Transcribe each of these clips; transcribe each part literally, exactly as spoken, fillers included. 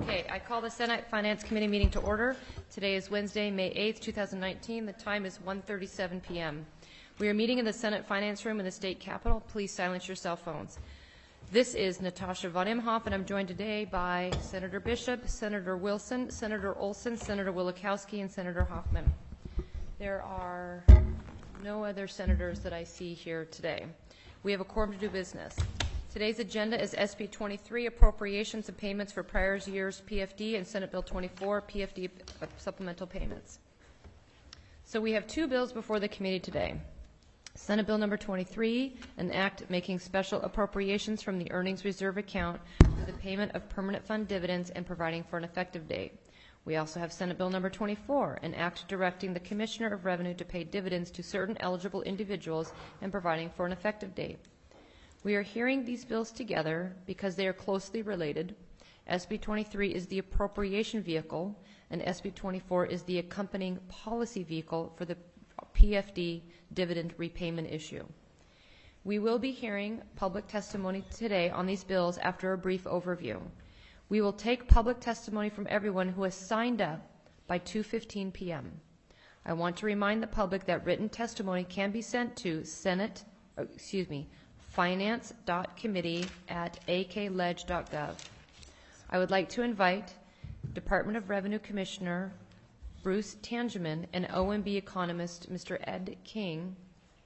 Okay, I call the Senate Finance Committee meeting to order. Today is Wednesday, May eighth, two thousand nineteen. The time is one thirty-seven p m We are meeting in the Senate Finance Room in the State Capitol. Please silence your cell phones. This is Natasha von Imhoff, and I'm joined today by Senator Bishop, Senator Wilson, Senator Olson, Senator Wielechowski, and Senator Hoffman. There are no other senators that I see here today. We have a quorum to do business. Today's agenda is S B twenty-three, Appropriations and Payments for Prior Years P F D, and Senate Bill twenty-four, P F D Supplemental Payments. So we have two bills before the committee today. Senate Bill number twenty-three, an act making special appropriations from the earnings reserve account for the payment of permanent fund dividends and providing for an effective date. We also have Senate Bill number twenty-four, an act directing the Commissioner of Revenue to pay dividends to certain eligible individuals and providing for an effective date. We are hearing these bills together because they are closely related. S B twenty-three is the appropriation vehicle, and S B twenty-four is the accompanying policy vehicle for the P F D dividend repayment issue. We will be hearing public testimony today on these bills after a brief overview. We will take public testimony from everyone who has signed up by two fifteen p m I want to remind the public that written testimony can be sent to Senate, excuse me, finance dot committee at a k ledge dot gov. I would like to invite Department of Revenue Commissioner Bruce Tangeman and O M B economist Mister Ed King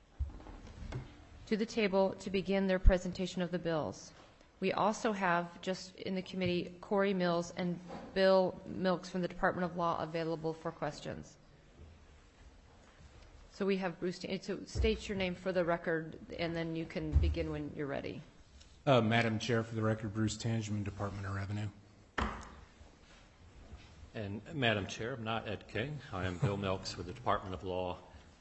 to the table to begin their presentation of the bills. We also have, just in the committee, Corey Mills and Bill Milks from the Department of Law available for questions. So we have Bruce, so state your name for the record, and then you can begin when you're ready. Uh, Madam Chair, for the record, Bruce Tangeman, Department of Revenue. And Madam Chair, I'm not Ed King. I am Bill Milks with the Department of Law.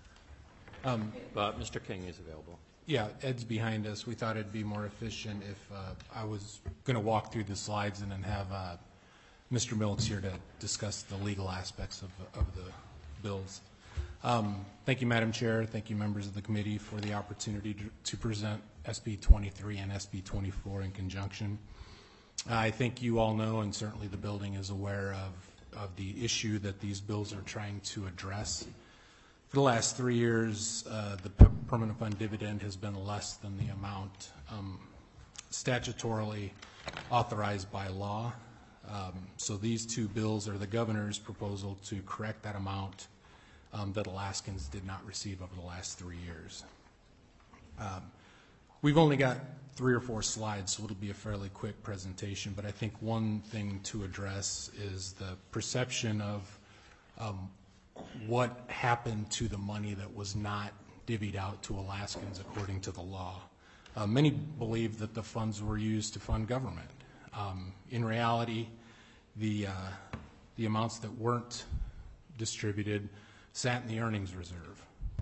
Um, but Mister King is available. Yeah, Ed's behind us. We thought it'd be more efficient if uh, I was going to walk through the slides and then have uh, Mister Milks here to discuss the legal aspects of, of the bills. Um, thank you, Madam Chair. Thank you, members of the committee, for the opportunity to, to present S B twenty-three and S B twenty-four in conjunction. Uh, I think you all know, and certainly the building is aware of, of the issue that these bills are trying to address. For the last three years, uh, the permanent fund dividend has been less than the amount um, statutorily authorized by law. Um, so these two bills are the governor's proposal to correct that amount Um, that Alaskans did not receive over the last three years. Um, we've only got three or four slides, so it'll be a fairly quick presentation, but I think one thing to address is the perception of um, what happened to the money that was not divvied out to Alaskans according to the law. Uh, many believe that the funds were used to fund government. Um, in reality, the, uh, the amounts that weren't distributed sat in the earnings reserve.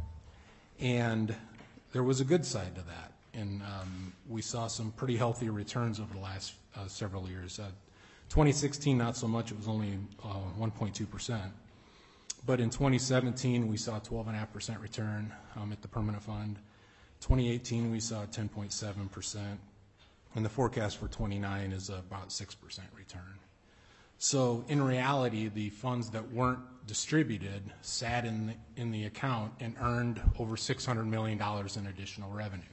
And there was a good side to that. And um, we saw some pretty healthy returns over the last uh, several years. Uh, twenty sixteen, not so much. It was only uh, one point two percent. But in twenty seventeen, we saw a twelve point five percent return um, at the permanent fund. twenty eighteen, we saw ten point seven percent. And the forecast for twenty-nine is about six percent return. So in reality, the funds that weren't distributed sat in the, in the account and earned over six hundred million dollars in additional revenue.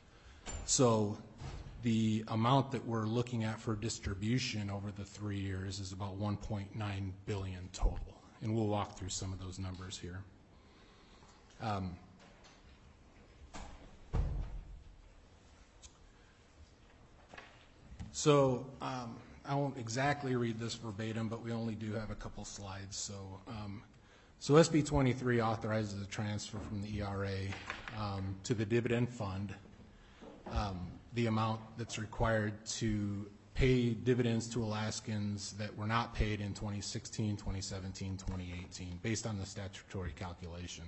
So the amount that we're looking at for distribution over the three years is about one point nine billion dollars total. And we'll walk through some of those numbers here. Um, so um, I won't exactly read this verbatim, but we only do have a couple slides. So, um, so S B twenty-three authorizes a transfer from the E R A um, to the dividend fund, um, the amount that's required to pay dividends to Alaskans that were not paid in twenty sixteen, twenty seventeen, twenty eighteen, based on the statutory calculation.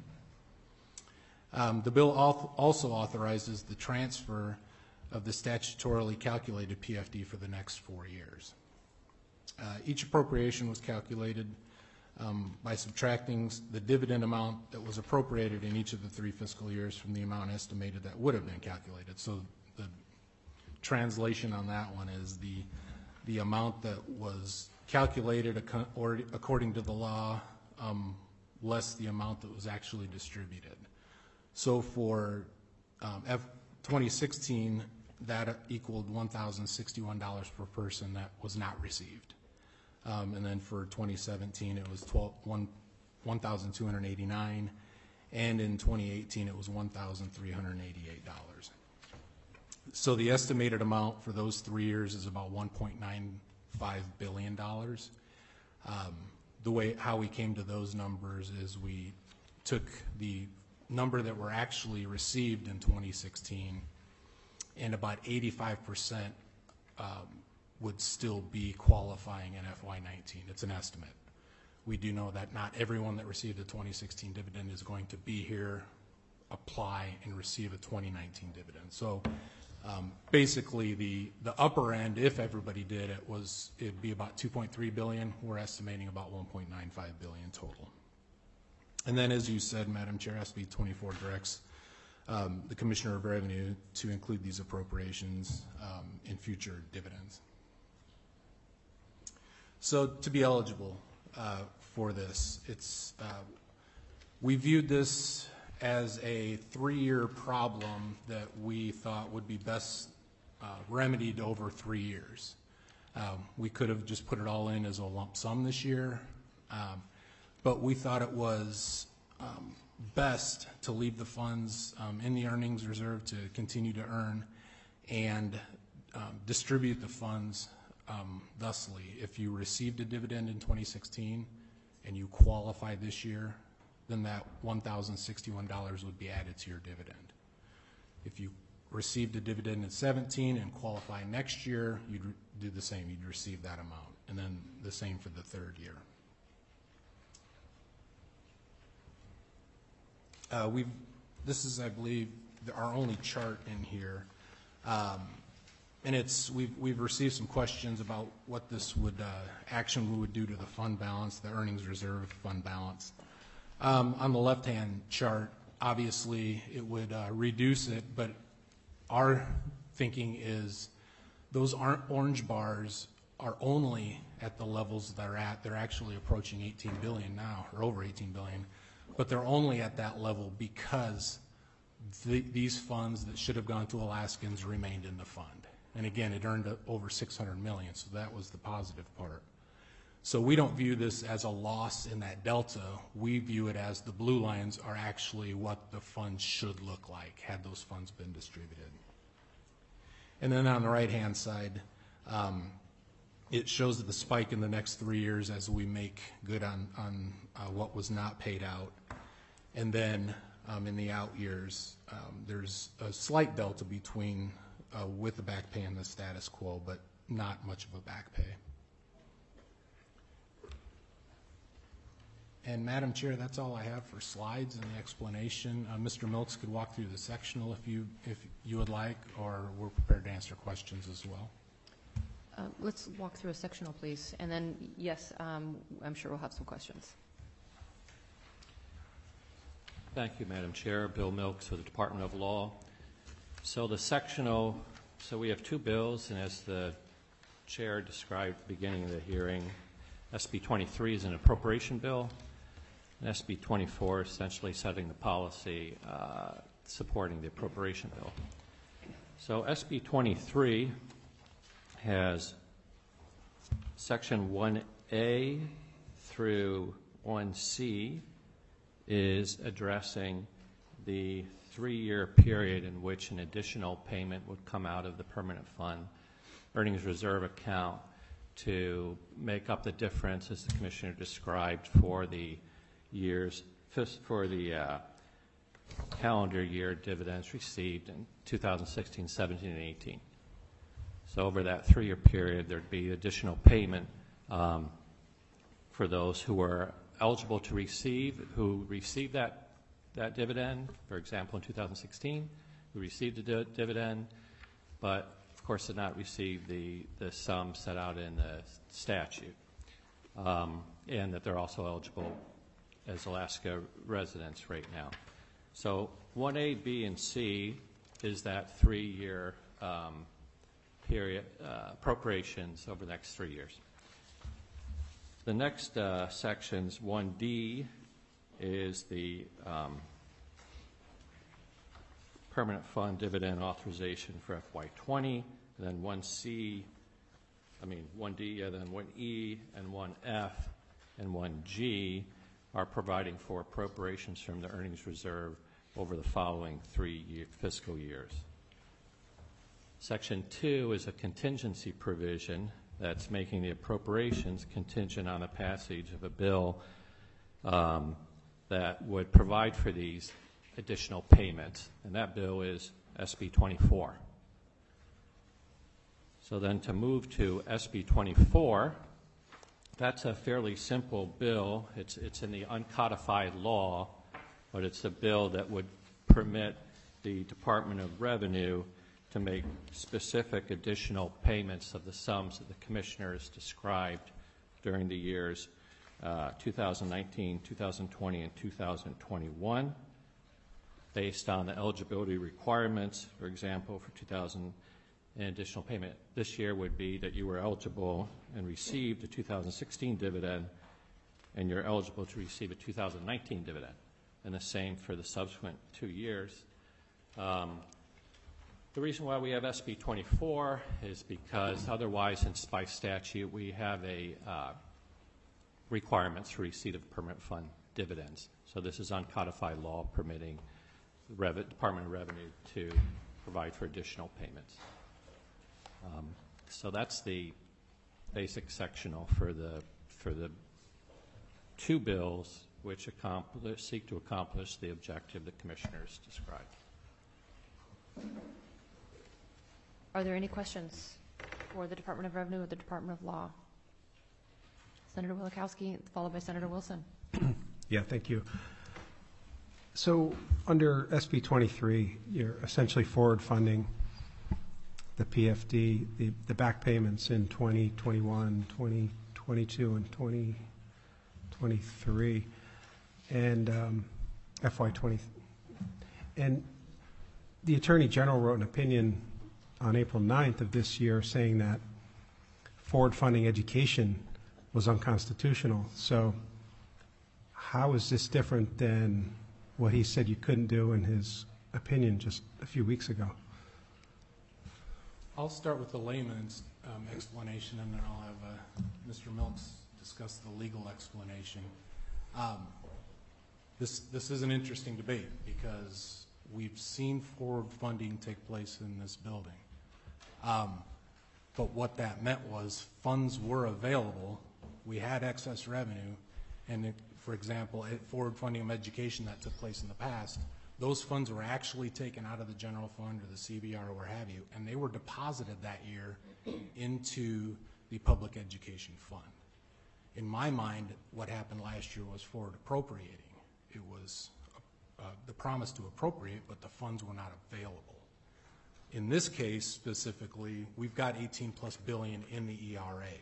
Um, the bill also authorizes the transfer of the statutorily calculated P F D for the next four years. Uh, each appropriation was calculated um, by subtracting the dividend amount that was appropriated in each of the three fiscal years from the amount estimated that would have been calculated. So the translation on that one is the the amount that was calculated ac- or according to the law, um, less the amount that was actually distributed. So for um, F twenty sixteen, that equaled one thousand sixty-one dollars per person that was not received. Um, and then for twenty seventeen, it was one thousand two hundred eighty-nine dollars, and in twenty eighteen, it was one thousand three hundred eighty-eight dollars. So the estimated amount for those three years is about one point nine five billion dollars. Um, the way how we came to those numbers is we took the number that were actually received in twenty sixteen, and about eighty-five percent um, would still be qualifying in F Y nineteen. It's an estimate. We do know that not everyone that received a twenty sixteen dividend is going to be here, apply, and receive a twenty nineteen dividend. So um, basically the, the upper end, if everybody did it, was it'd be about two point three billion dollars. We're estimating about one point nine five billion dollars total. And then, as you said, Madam Chair, S B twenty-four directs um, the Commissioner of Revenue to include these appropriations um, in future dividends. So to be eligible uh, for this, it's uh, we viewed this as a three-year problem that we thought would be best uh, remedied over three years. Um, we could have just put it all in as a lump sum this year, um, but we thought it was um, best to leave the funds um, in the earnings reserve to continue to earn and um, distribute the funds um, thusly. If you received a dividend in twenty sixteen and you qualify this year, then that one thousand sixty-one dollars would be added to your dividend. If you received a dividend in seventeen and qualify next year, you'd re- do the same. You'd receive that amount, and then the same for the third year. Uh, we've, this is, I believe, the, our only chart in here, um, and it's we've we've received some questions about what this would uh, action would do to the fund balance, the earnings reserve fund balance. Um, on the left-hand chart, obviously, it would uh, reduce it, but our thinking is those aren't orange bars are only at the levels they're at. They're actually approaching eighteen billion now, or over eighteen billion, but they're only at that level because the, these funds that should have gone to Alaskans remained in the fund. And again, it earned over six hundred million, so that was the positive part. So we don't view this as a loss in that delta. We view it as the blue lines are actually what the funds should look like had those funds been distributed. And then on the right-hand side, um, it shows the spike in the next three years as we make good on, on uh, what was not paid out. And then um, in the out years, um, there's a slight delta between uh, with the back pay and the status quo, but not much of a back pay. And Madam Chair, that's all I have for slides and the explanation. Uh, Mister Milks could walk through the sectional if you if you would like, or we're prepared to answer questions as well. Uh, let's walk through a sectional, please, and then yes, um, I'm sure we'll have some questions. Thank you, Madam Chair. Bill Milks with the Department of Law. So the sectional, so we have two bills, and as the Chair described at the beginning of the hearing, S B twenty-three is an appropriation bill, and S B twenty-four essentially setting the policy uh, supporting the appropriation bill. So S B twenty-three has section one A through one C is addressing the three-year period in which an additional payment would come out of the permanent fund earnings reserve account to make up the difference, as the Commissioner described, for the years, for the uh, calendar year dividends received in two thousand sixteen, seventeen, and eighteen. So over that three-year period, there'd be additional payment um, for those who were eligible to receive, who received that, that dividend, for example, in two thousand sixteen, who received a di dividend, but of course did not receive the, the sum set out in the statute, um, and that they're also eligible as Alaska residents right now. So one A, B, and C is that three-year um, period, uh, appropriations over the next three years. The next uh, sections, one D, is the um, permanent fund dividend authorization for F Y twenty, and then one C, I mean one D, and then one E, and one F, and one G are providing for appropriations from the earnings reserve over the following three year, fiscal years. Section two is a contingency provision that's making the appropriations contingent on the passage of a bill um, that would provide for these additional payments, and that bill is S B twenty-four. So then to move to S B twenty-four, that's a fairly simple bill. It's, it's in the uncodified law, but it's a bill that would permit the Department of Revenue to make specific additional payments of the sums that the commissioners described during the years uh, two thousand nineteen, two thousand twenty, and two thousand twenty-one, based on the eligibility requirements. For example, for two thousand, an additional payment this year would be that you were eligible and received a two thousand sixteen dividend, and you're eligible to receive a two thousand nineteen dividend, and the same for the subsequent two years. Um, The reason why we have S B twenty-four is because otherwise in by statute we have a uh, requirements for receipt of permanent fund dividends. So this is uncodified law permitting the Rev- Department of Revenue to provide for additional payments. Um, so that's the basic sectional for the for the two bills which accomplish, seek to accomplish the objective the commissioners described. Are there any questions for the Department of Revenue or the Department of Law? Senator Wielechowski, followed by Senator Wilson. Yeah, thank you. So under S B twenty-three, you're essentially forward funding the P F D, the, the back payments in twenty twenty-one, twenty twenty-two, and twenty twenty-three, and um, F Y twenty. And the Attorney General wrote an opinion on April ninth of this year saying that forward funding education was unconstitutional. So how is this different than what he said you couldn't do in his opinion just a few weeks ago? I'll start with the layman's um, explanation, and then I'll have uh, Mister Milks discuss the legal explanation. Um, this, this is an interesting debate because we've seen forward funding take place in this building. Um, but what that meant was funds were available, we had excess revenue, and it, for example, at forward funding of education that took place in the past, those funds were actually taken out of the general fund or the C B R or what have you, and they were deposited that year into the public education fund. In my mind, what happened last year was forward appropriating. It was uh, the promise to appropriate, but the funds were not available. In this case specifically, we've got eighteen plus billion in the E R A.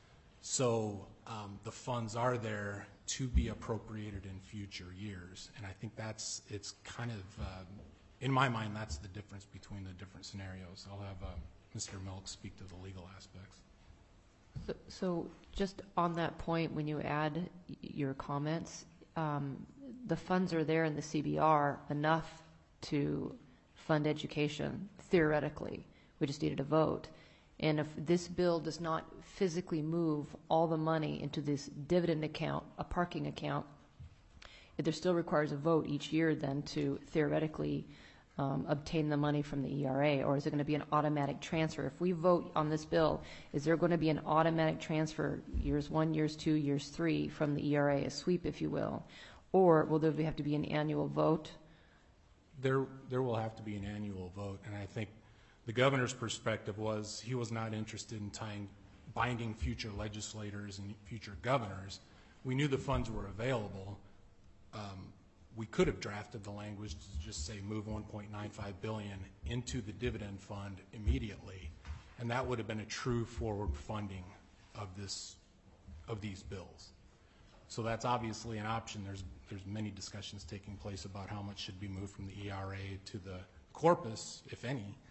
So um, the funds are there to be appropriated in future years. And I think that's, it's kind of, um, in my mind, that's the difference between the different scenarios. I'll have uh, Mister Milk speak to the legal aspects. So, so just on that point, when you add y- your comments, um, the funds are there in the C B R enough to fund education, theoretically. We just needed a vote. And if this bill does not physically move all the money into this dividend account, a parking account, it there still requires a vote each year then to theoretically um, obtain the money from the E R A, or is it going to be an automatic transfer? If we vote on this bill, is there going to be an automatic transfer years one, years two, years three from the E R A, a sweep, if you will? Or will there have to be an annual vote? There, there will have to be an annual vote, and I think the governor's perspective was he was not interested in tying, binding future legislators and future governors. We knew the funds were available. Um, we could have drafted the language to just say move one point nine five billion dollars into the dividend fund immediately, and that would have been a true forward funding of this, of these bills. So that's obviously an option. There's, there's many discussions taking place about how much should be moved from the E R A to the corpus, if any.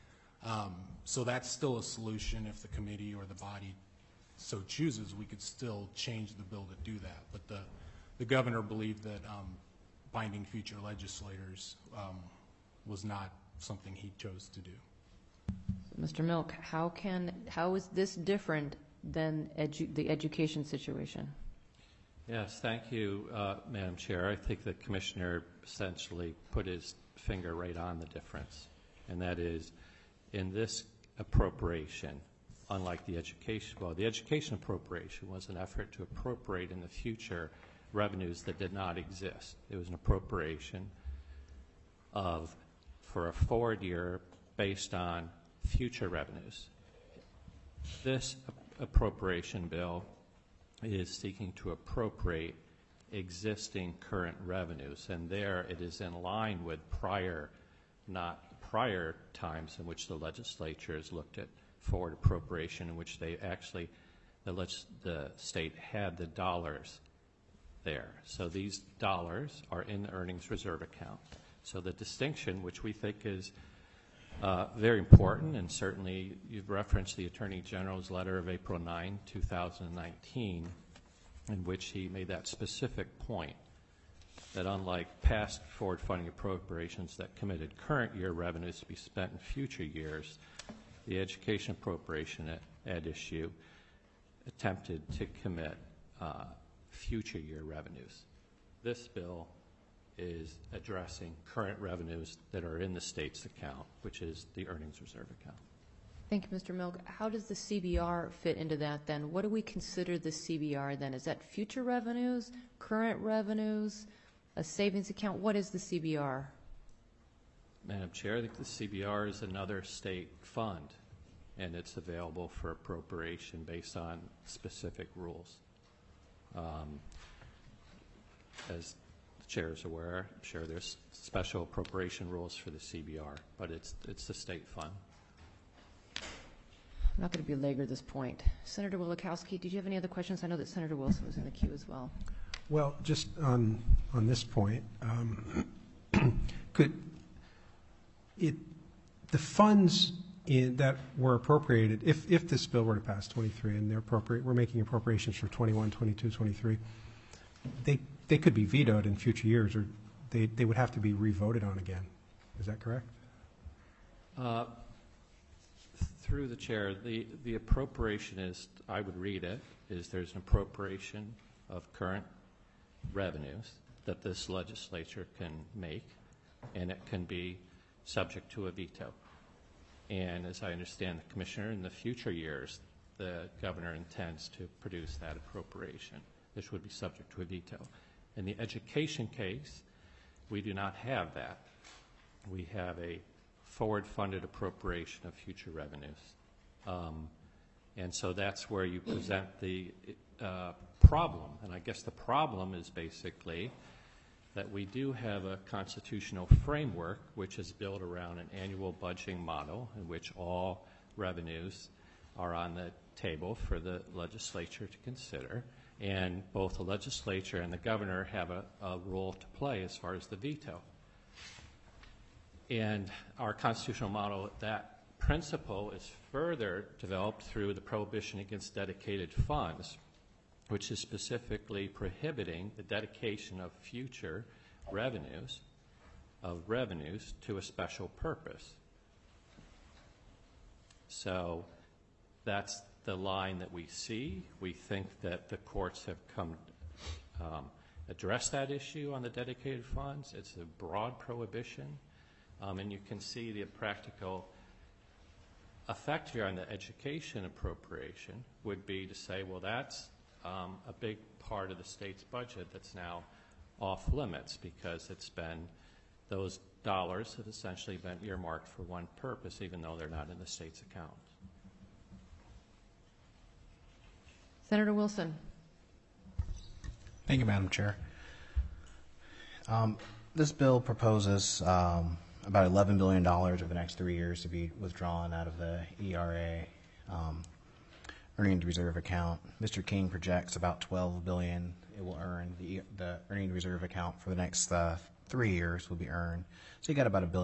Um, So that's still a solution. If the committee or the body so chooses, we could still change the bill to do that. But the, the governor believed that um, binding future legislators um, was not something he chose to do. Mister Milk, how can, how is this different than edu- the education situation? Yes, thank you, uh, Madam Chair. I think the Commissioner essentially put his finger right on the difference, and that is in this appropriation, unlike the education, well, the education appropriation was an effort to appropriate in the future revenues that did not exist. It was an appropriation of, for a forward year based on future revenues. This appropriation bill is seeking to appropriate existing current revenues, and there it is in line with prior, not prior times in which the legislature has looked at forward appropriation, in which they actually, the, legis- the state had the dollars there. So these dollars are in the earnings reserve account. So the distinction, which we think is uh, very important, and certainly you've referenced the Attorney General's letter of April ninth, two thousand nineteen, in which he made that specific point that unlike past forward funding appropriations that committed current year revenues to be spent in future years, the education appropriation at, at issue attempted to commit uh, future year revenues. This bill is addressing current revenues that are in the state's account, which is the earnings reserve account. Thank you, Mister Milk. How does the C B R fit into that then? What do we consider the C B R then? Is that future revenues, current revenues, a savings account? What is the C B R? Madam Chair, I think the C B R is another state fund, and it's available for appropriation based on specific rules. Um, as the Chair is aware, I'm sure there's special appropriation rules for the C B R, but it's it's the state fund. I'm not going to belabor this point. Senator Wielechowski, did you have any other questions? I know that Senator Wilson was in the queue as well. Well, just on, on this point, um, could it, the funds in, that were appropriated, if, if this bill were to pass twenty-three and they're appropriate, we're making appropriations for twenty-one, twenty-two, twenty-three, they, they could be vetoed in future years, or they, they would have to be re-voted on again. Is that correct? Uh, through the chair, the, the appropriation is, I would read it, is there's an appropriation of current revenues that this legislature can make, and it can be subject to a veto. And as I understand the Commissioner, in the future years, the governor intends to produce that appropriation. This would be subject to a veto. In the education case, we do not have that. We have a forward-funded appropriation of future revenues. Um, and so that's where you present the uh, problem. And I guess the problem is basically that we do have a constitutional framework which is built around an annual budgeting model in which all revenues are on the table for the legislature to consider. And both the legislature and the governor have a, a role to play as far as the veto. And our constitutional model, that principle is further developed through the prohibition against dedicated funds, which is specifically prohibiting the dedication of future revenues, of revenues to a special purpose. So that's the line that we see. We think that the courts have come um, address that issue on the dedicated funds. It's a broad prohibition. Um, and you can see the practical effect here on the education appropriation would be to say, well, that's um, a big part of the state's budget that's now off limits because it's been, those dollars have essentially been earmarked for one purpose, even though they're not in the state's account. Senator Wilson. Thank you, Madam Chair. Um, this bill proposes um, about eleven billion dollars over the next three years to be withdrawn out of the E R A um, earnings reserve account. Mister King projects about twelve billion dollars it will earn. The, the earnings reserve account for the next uh, three years will be earned. So you got about a billion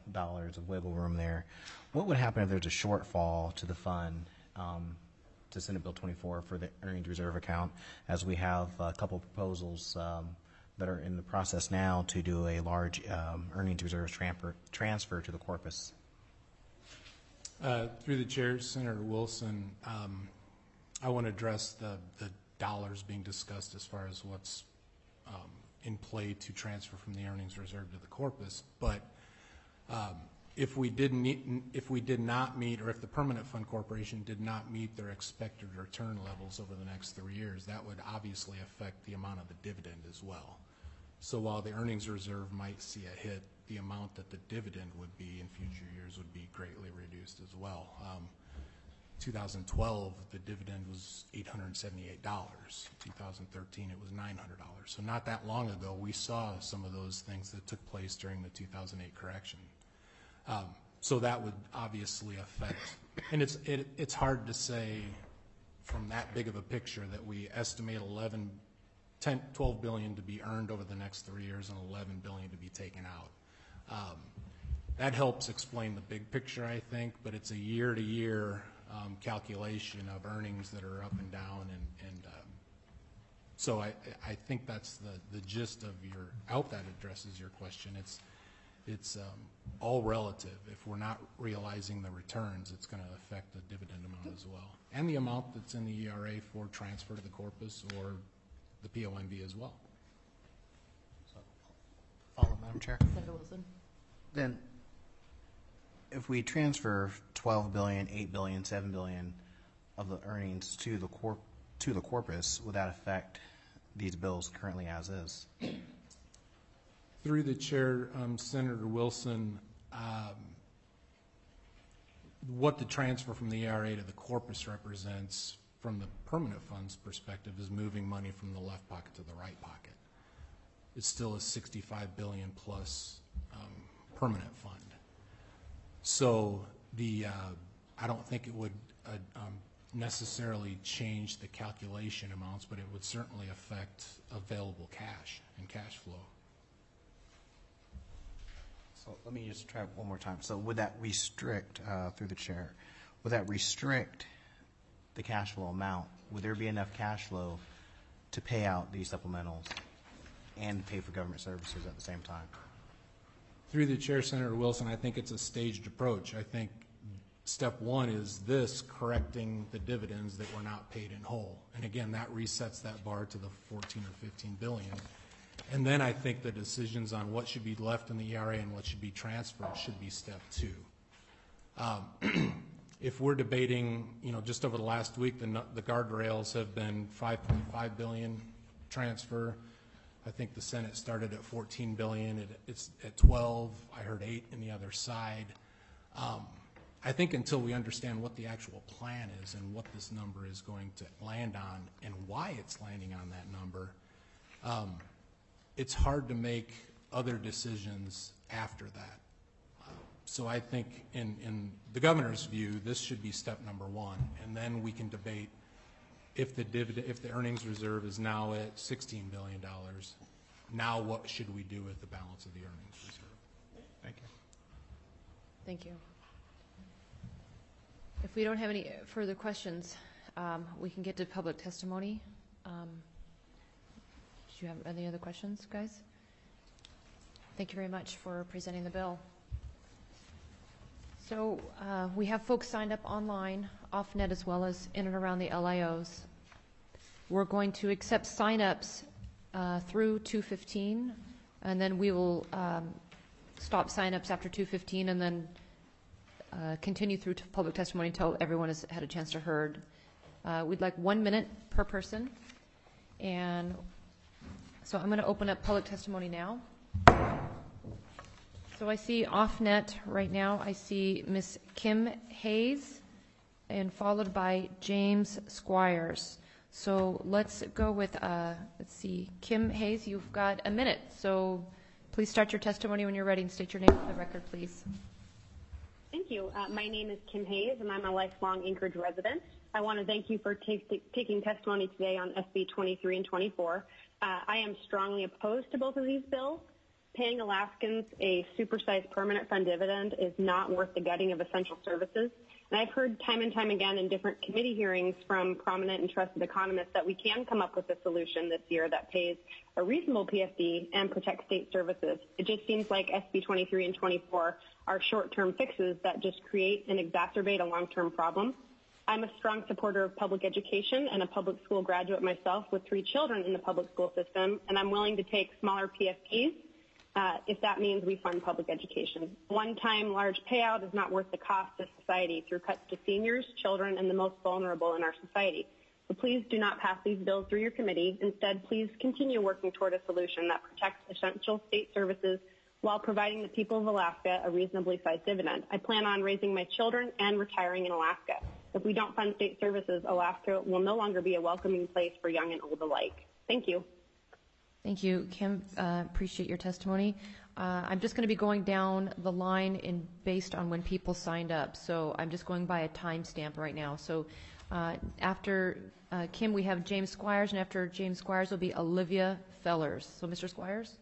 dollars of wiggle room there. What would happen if there's a shortfall to the fund, um, to Senate Bill twenty-four for the earnings reserve account, as we have a couple of proposals um, that are in the process now to do a large um, earnings reserve transfer, transfer to the corpus? Uh, Through the chair, Senator Wilson, um, I want to address the, the dollars being discussed as far as what's um, in play to transfer from the earnings reserve to the corpus. But um, if we didn't meet, if we did not meet, or if the Permanent Fund Corporation did not meet their expected return levels over the next three years, that would obviously affect the amount of the dividend as well. So while the earnings reserve might see a hit, the amount that the dividend would be in future years would be greatly reduced as well. Um, two thousand twelve, the dividend was eight hundred seventy-eight dollars. two thousand thirteen, it was nine hundred dollars. So not that long ago, we saw some of those things that took place during the two thousand eight correction. Um, so that would obviously affect, and it's it, it's hard to say from that big of a picture that we estimate eleven, ten, twelve billion to be earned over the next three years and eleven billion to be taken out. Um, that helps explain the big picture, I think, but it's a year-to-year um, calculation of earnings that are up and down, and, and um, so I, I think that's the, the gist of your, I hope that addresses your question. It's, it's um, all relative. If we're not realizing the returns, it's going to affect the dividend amount as well, and the amount that's in the E R A for transfer to the corpus or the P O M B as well. Follow, Madam Chair. Senator Wilson. Then, if we transfer twelve billion, eight billion, seven billion of the earnings to the corp to the corpus, would that affect these bills currently as is? Through the chair, um, Senator Wilson, um, what the transfer from the E R A to the corpus represents from the permanent funds perspective is moving money from the left pocket to the right pocket. It's still a sixty-five billion plus um, permanent fund. So the, uh, I don't think it would uh, um, necessarily change the calculation amounts, but it would certainly affect available cash and cash flow. So let me just try one more time. So would that restrict, uh, through the chair, would that restrict the cash flow amount? Would there be enough cash flow to pay out these supplementals and pay for government services at the same time? Through the chair, Senator Wilson, I think it's a staged approach. I think step one is this, correcting the dividends that were not paid in whole. And again, that resets that bar to the fourteen or fifteen billion. And then I think the decisions on what should be left in the E R A and what should be transferred should be step two. Um, if we're debating, you know, just over the last week, the, the guardrails have been five point five billion transfer. I think the Senate started at fourteen billion. It, it's at twelve. I heard eight in the other side. Um, I think until we understand what the actual plan is and what this number is going to land on and why it's landing on that number, um, it's hard to make other decisions after that. Uh, so I think in, in the governor's view, this should be step number one, and then we can debate if the dividend, if the earnings reserve is now at sixteen billion dollars, now what should we do with the balance of the earnings reserve? Thank you. Thank you. If we don't have any further questions, um, we can get to public testimony. Um, do you have any other questions, guys? Thank you very much for presenting the bill. So uh, we have folks signed up online, off-net, as well as in and around the L I Os. We're going to accept sign-ups uh, through two fifteen, and then we will um, stop sign-ups after two fifteen, and then uh, continue through to public testimony until everyone has had a chance to heard. Uh, we'd like one minute per person, and so I'm going to open up public testimony now. So I see off-net right now, I see Miss Kim Hayes, and followed by James Squires. So let's go with, uh, let's see, Kim Hayes, you've got a minute. So please start your testimony when you're ready and state your name for the record, please. Thank you. Uh, my name is Kim Hayes, and I'm a lifelong Anchorage resident. I want to thank you for take, taking testimony today on S B twenty-three and twenty-four. Uh, I am strongly opposed to both of these bills. Paying Alaskans a supersized permanent fund dividend is not worth the gutting of essential services. And I've heard time and time again in different committee hearings from prominent and trusted economists that we can come up with a solution this year that pays a reasonable P F D and protects state services. It just seems like S B twenty-three and twenty-four are short-term fixes that just create and exacerbate a long-term problem. I'm a strong supporter of public education and a public school graduate myself with three children in the public school system, and I'm willing to take smaller P F Ds Uh, if that means we fund public education. One-time large payout is not worth the cost to society through cuts to seniors, children, and the most vulnerable in our society. So please do not pass these bills through your committee. Instead, please continue working toward a solution that protects essential state services while providing the people of Alaska a reasonably sized dividend. I plan on raising my children and retiring in Alaska. If we don't fund state services, Alaska will no longer be a welcoming place for young and old alike. Thank you. Thank you, Kim. Uh, appreciate your testimony. Uh, I'm just going to be going down the line in based on when people signed up. So I'm just going by a timestamp right now. So uh, after uh, Kim, we have James Squires, and after James Squires will be Olivia Fellers. So, Mister Squires.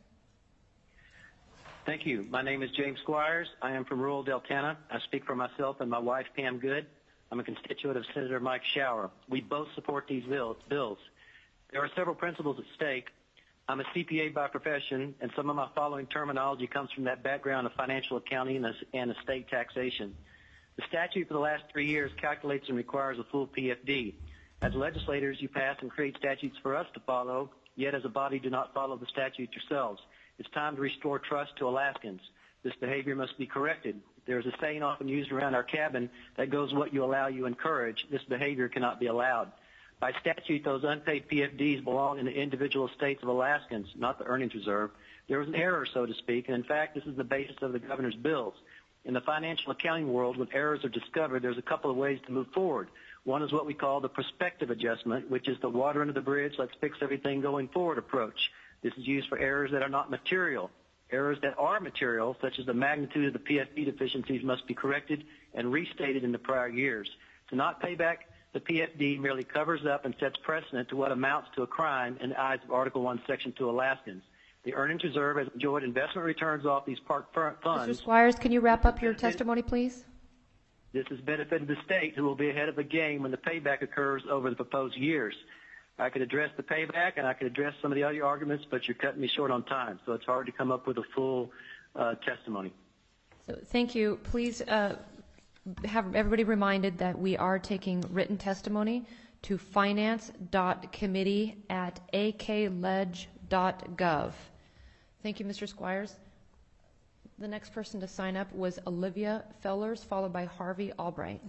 Thank you. My name is James Squires. I am from rural Deltana. I speak for myself and my wife, Pam Good. I'm a constituent of Senator Mike Shower. We both support these bills. There are several principles at stake. I'm a C P A by profession, and some of my following terminology comes from that background of financial accounting and estate taxation. The statute for the last three years calculates and requires a full P F D. As legislators, you pass and create statutes for us to follow, yet as a body do not follow the statute yourselves. It's time to restore trust to Alaskans. This behavior must be corrected. There's a saying often used around our cabin that goes, what you allow, you encourage. This behavior cannot be allowed. By statute, those unpaid P F Ds belong in the individual estates of Alaskans, not the earnings reserve. There was an error, so to speak, and in fact, this is the basis of the governor's bills. In the financial accounting world, when errors are discovered, there's a couple of ways to move forward. One is what we call the prospective adjustment, which is the water under the bridge, let's fix everything going forward approach. This is used for errors that are not material. Errors that are material, such as the magnitude of the P F D deficiencies, must be corrected and restated in the prior years. To not pay back the P F D merely covers up and sets precedent to what amounts to a crime in the eyes of Article one, Section two Alaskans. The earnings reserve has enjoyed investment returns off these park funds. Mister Squires, can you wrap up your testimony, please? This has benefited the state, who will be ahead of the game when the payback occurs over the proposed years. I could address the payback and I could address some of the other arguments, but you're cutting me short on time, so it's hard to come up with a full uh, testimony. So, thank you. Please uh, have everybody reminded that we are taking written testimony to finance.committee at a k ledge dot gov. Thank you, Mister Squires. The next person to sign up was Olivia Fellers, followed by Harvey Albright.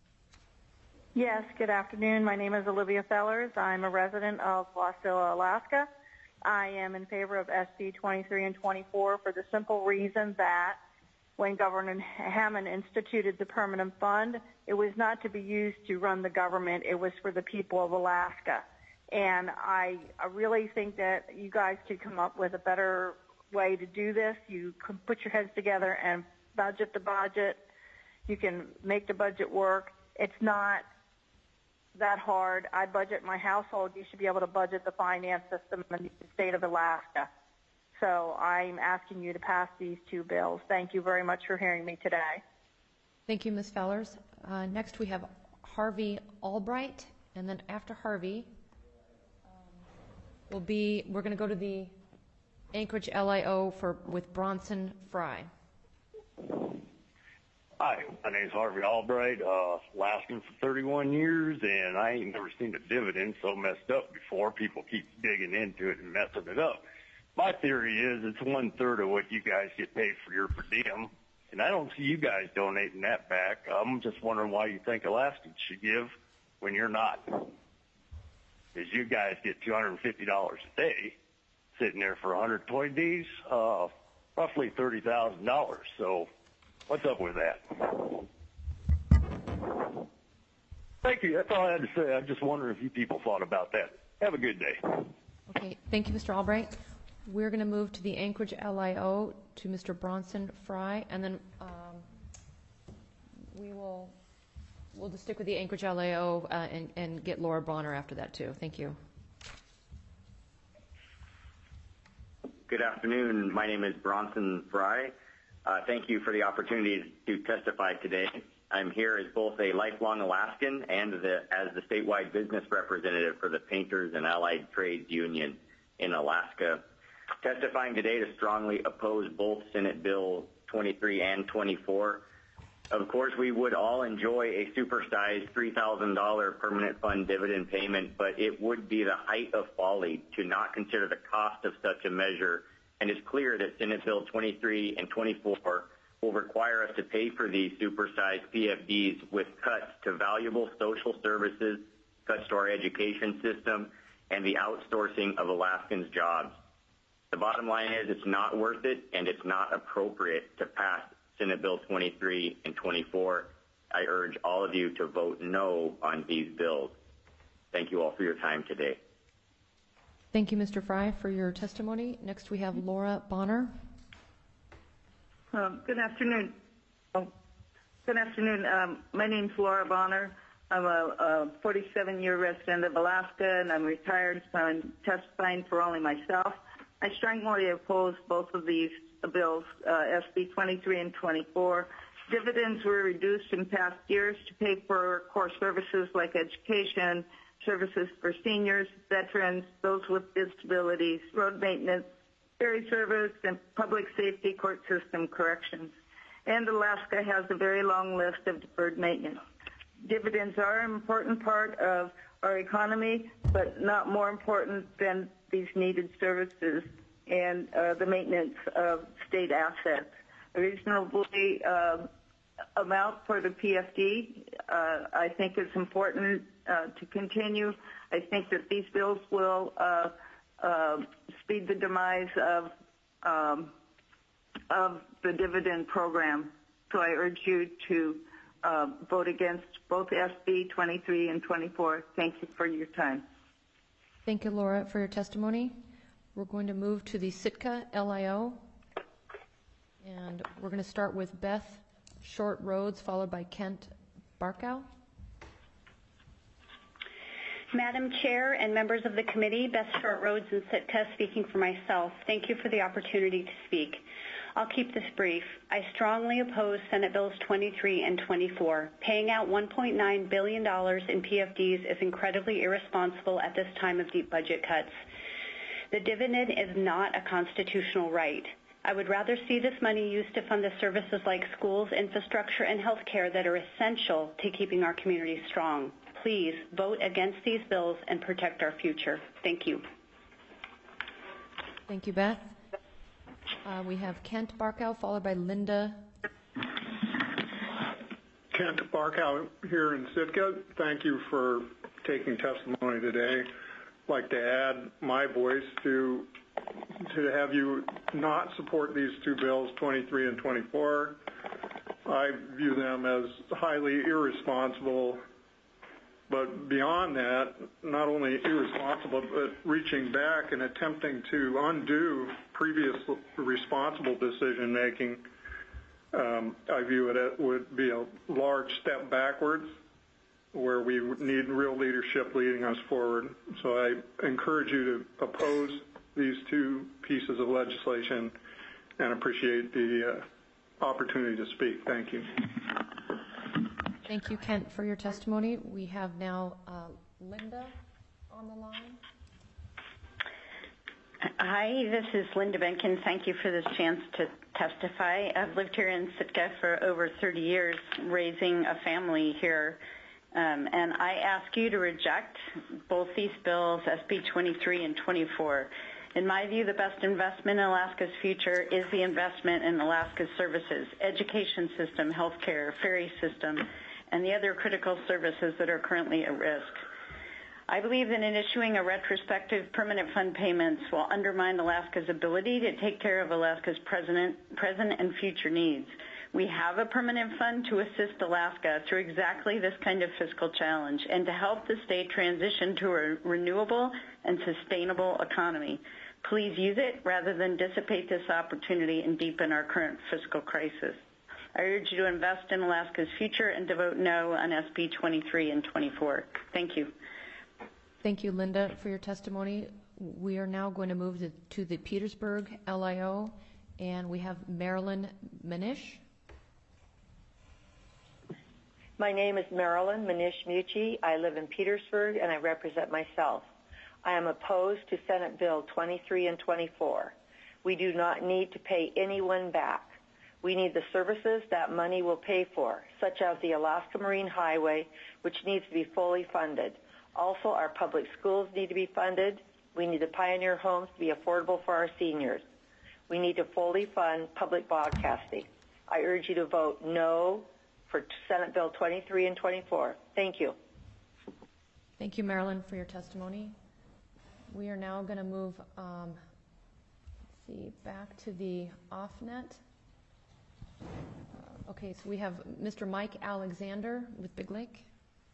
Yes, good afternoon. My name is Olivia Fellers. I'm a resident of Wasilla, Alaska. I am in favor of S B twenty-three and twenty-four for the simple reason that when Governor Hammond instituted the permanent fund, it was not to be used to run the government. It was for the people of Alaska. And I, I really think that you guys could come up with a better way to do this. You can put your heads together and budget the budget. You can make the budget work. It's not that hard. I budget my household. You should be able to budget the finance system in the state of Alaska. So I'm asking you to pass these two bills. Thank you very much for hearing me today. Thank you, Miz Fellers. Uh, next we have Harvey Albright, and then after Harvey um, will be, we're going to go to the Anchorage L I O for with Bronson Fry. Hi, my name's Harvey Albright, uh, Alaskan for thirty-one years, and I ain't never seen a dividend so messed up before. People keep digging into it and messing it up. My theory is it's one-third of what you guys get paid for your per diem, and I don't see you guys donating that back. I'm just wondering why you think Alaskans should give when you're not. Because you guys get two hundred fifty dollars a day, sitting there for one hundred twenty days, uh, roughly thirty thousand dollars. So what's up with that? Thank you. That's all I had to say. I just wonder if you people thought about that. Have a good day. Okay, thank you, Mister Albright. We're going to move to the Anchorage L I O to Mister Bronson Fry, and then um, we will we'll just stick with the Anchorage L I O uh, and, and get Laura Bonner after that too. Thank you. Good afternoon. My name is Bronson Fry. Uh, thank you for the opportunity to testify today. I'm here as both a lifelong Alaskan and the, as the statewide business representative for the Painters and Allied Trades Union in Alaska. Testifying today to strongly oppose both Senate Bill twenty-three and twenty-four. Of course, we would all enjoy a supersized three thousand dollars permanent fund dividend payment, but it would be the height of folly to not consider the cost of such a measure, and it's clear that Senate Bill twenty-three and twenty-four will require us to pay for these supersized P F Ds with cuts to valuable social services, cuts to our education system, and the outsourcing of Alaskans' jobs. The bottom line is it's not worth it, and it's not appropriate to pass Senate Bill twenty-three and twenty-four. I urge all of you to vote no on these bills. Thank you all for your time today. Thank you, Mister Fry, for your testimony. Next, we have Laura Bonner. Um, good afternoon. Oh, good afternoon. Um, my name's Laura Bonner. I'm a forty-seven-year resident of Alaska, and I'm retired, so I'm testifying for only myself. I strongly oppose both of these bills, uh, S B twenty-three and twenty-four. Dividends were reduced in past years to pay for core services like education, services for seniors, veterans, those with disabilities, road maintenance, ferry service, and public safety court system corrections. And Alaska has a very long list of deferred maintenance. Dividends are an important part of our economy, but not more important than these needed services and uh, the maintenance of state assets. A reasonably uh, amount for the P F D, uh, I think is important uh, to continue. I think that these bills will uh, uh, speed the demise of um, of the dividend program. So I urge you to uh, vote against both S B twenty-three and twenty-four. Thank you for your time. Thank you, Laura, for your testimony. We're going to move to the Sitka L I O, and we're going to start with Beth Short Rhodes, followed by Kent Barkow. Madam Chair and members of the committee, Beth Short Rhodes in Sitka, speaking for myself. Thank you for the opportunity to speak. I'll keep this brief. I strongly oppose Senate Bills twenty-three and twenty-four. Paying out one point nine billion dollars in P F Ds is incredibly irresponsible at this time of deep budget cuts. The dividend is not a constitutional right. I would rather see this money used to fund the services like schools, infrastructure, and health care that are essential to keeping our communities strong. Please vote against these bills and protect our future. Thank you. Thank you, Beth. Uh, we have Kent Barkow, followed by Linda. Kent Barkow here in Sitka. Thank you for taking testimony today. I'd like to add my voice to to have you not support these two bills, twenty-three and twenty-four. I view them as highly irresponsible, but beyond that, not only irresponsible, but reaching back and attempting to undo previous responsible decision-making. Um, I view it as would be a large step backwards, where we need real leadership leading us forward. So I encourage you to oppose these two pieces of legislation and appreciate the uh, opportunity to speak. Thank you. Thank you, Kent, for your testimony. We have now uh, Linda on the line. Hi, this is Linda Benkin. Thank you for this chance to testify. I've lived here in Sitka for over thirty years, raising a family here. Um, and I ask you to reject both these bills, S B twenty-three and twenty-four. In my view, the best investment in Alaska's future is the investment in Alaska's services, education system, healthcare, ferry system, and the other critical services that are currently at risk. I believe that in issuing a retrospective permanent fund payments will undermine Alaska's ability to take care of Alaska's present, present and future needs. We have a permanent fund to assist Alaska through exactly this kind of fiscal challenge and to help the state transition to a renewable and sustainable economy. Please use it rather than dissipate this opportunity and deepen our current fiscal crisis. I urge you to invest in Alaska's future and to vote no on S B twenty-three and twenty-four. Thank you. Thank you, Linda, for your testimony. We are now going to move to, to the Petersburg L I O, and we have Marilyn Manish. My name is Marilyn Manish Mucci. I live in Petersburg, and I represent myself. I am opposed to Senate Bill twenty-three and twenty-four. We do not need to pay anyone back. We need the services that money will pay for, such as the Alaska Marine Highway, which needs to be fully funded. Also, our public schools need to be funded. We need the Pioneer Homes to be affordable for our seniors. We need to fully fund public broadcasting. I urge you to vote no for Senate Bill twenty-three and twenty-four. Thank you. Thank you, Marilyn, for your testimony. We are now going to move um, let's see, back to the off-net. Uh, okay, so we have Mister Mike Alexander with Big Lake.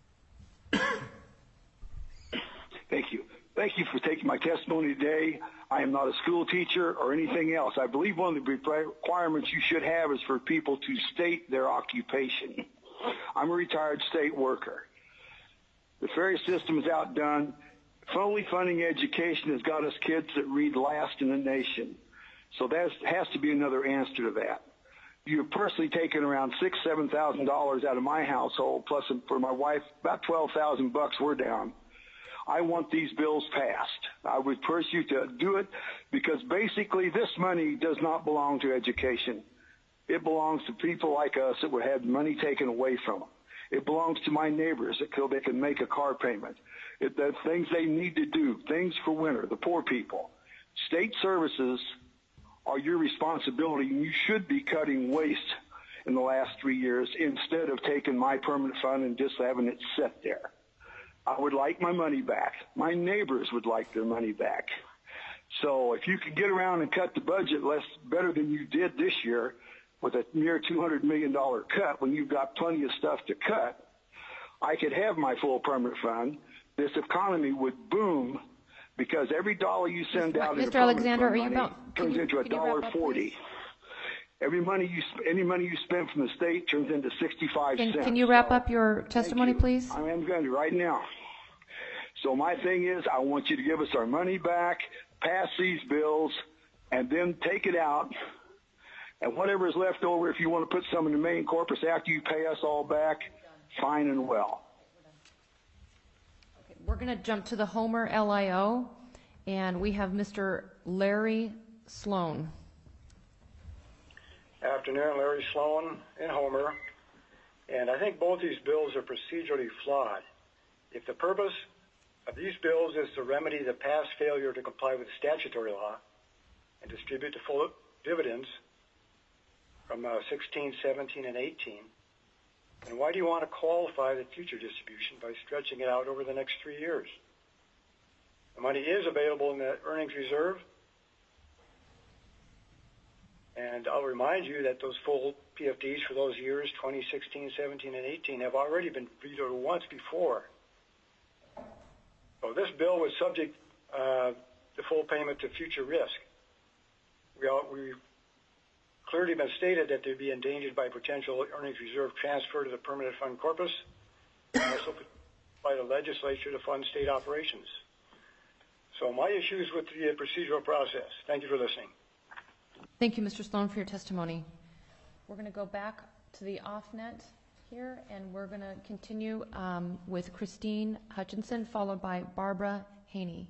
Thank you. Thank you for taking my testimony today. I am not a school teacher or anything else. I believe one of the requirements you should have is for people to state their occupation. I'm a retired state worker. The ferry system is outdone. Fully funding education has got us kids that read last in the nation. So that has to be another answer to that. You've personally taken around six, seven thousand dollars out of my household, plus for my wife, about twelve thousand bucks we're down. I want these bills passed. I would push you to do it because basically this money does not belong to education. It belongs to people like us that would have money taken away from them. It belongs to my neighbors that so they can make a car payment. It, the things they need to do, things for winter, the poor people. State services are your responsibility, and you should be cutting waste in the last three years instead of taking my permanent fund and just having it sit there. I would like my money back. My neighbors would like their money back. So if you could get around and cut the budget less better than you did this year with a mere two hundred million dollars cut when you've got plenty of stuff to cut, I could have my full permanent fund. This economy would boom because every dollar you send out in Mister Alexander, are you about, turns you, into a dollar forty. Every money you any money you spend from the state turns into sixty-five can, cents. Can you wrap so, up your testimony, please? I am going to right now. So my thing is, I want you to give us our money back, pass these bills, and then take it out. And whatever is left over, if you want to put some in the main corpus after you pay us all back, fine and well. Okay, we're going to jump to the Homer L I O, and we have Mister Larry Sloan. Afternoon, Larry Sloan in Homer. And I think both these bills are procedurally flawed. If the purpose of these bills is to remedy the past failure to comply with statutory law and distribute the full dividends from uh, sixteen, seventeen, and eighteen, then why do you want to qualify the future distribution by stretching it out over the next three years? The money is available in the earnings reserve, and I'll remind you that those full P F Ds for those years, twenty sixteen, seventeen, and eighteen, have already been vetoed once before. So this bill would subject uh, the full payment to future risk. We all, we've clearly been stated that they'd be endangered by potential earnings reserve transfer to the permanent fund corpus, and also by the legislature to fund state operations. So my issues with the procedural process. Thank you for listening. Thank you, Mister Sloan, for your testimony. We're going to go back to the off-net here, and we're going to continue um, with Christine Hutchinson, followed by Barbara Haney.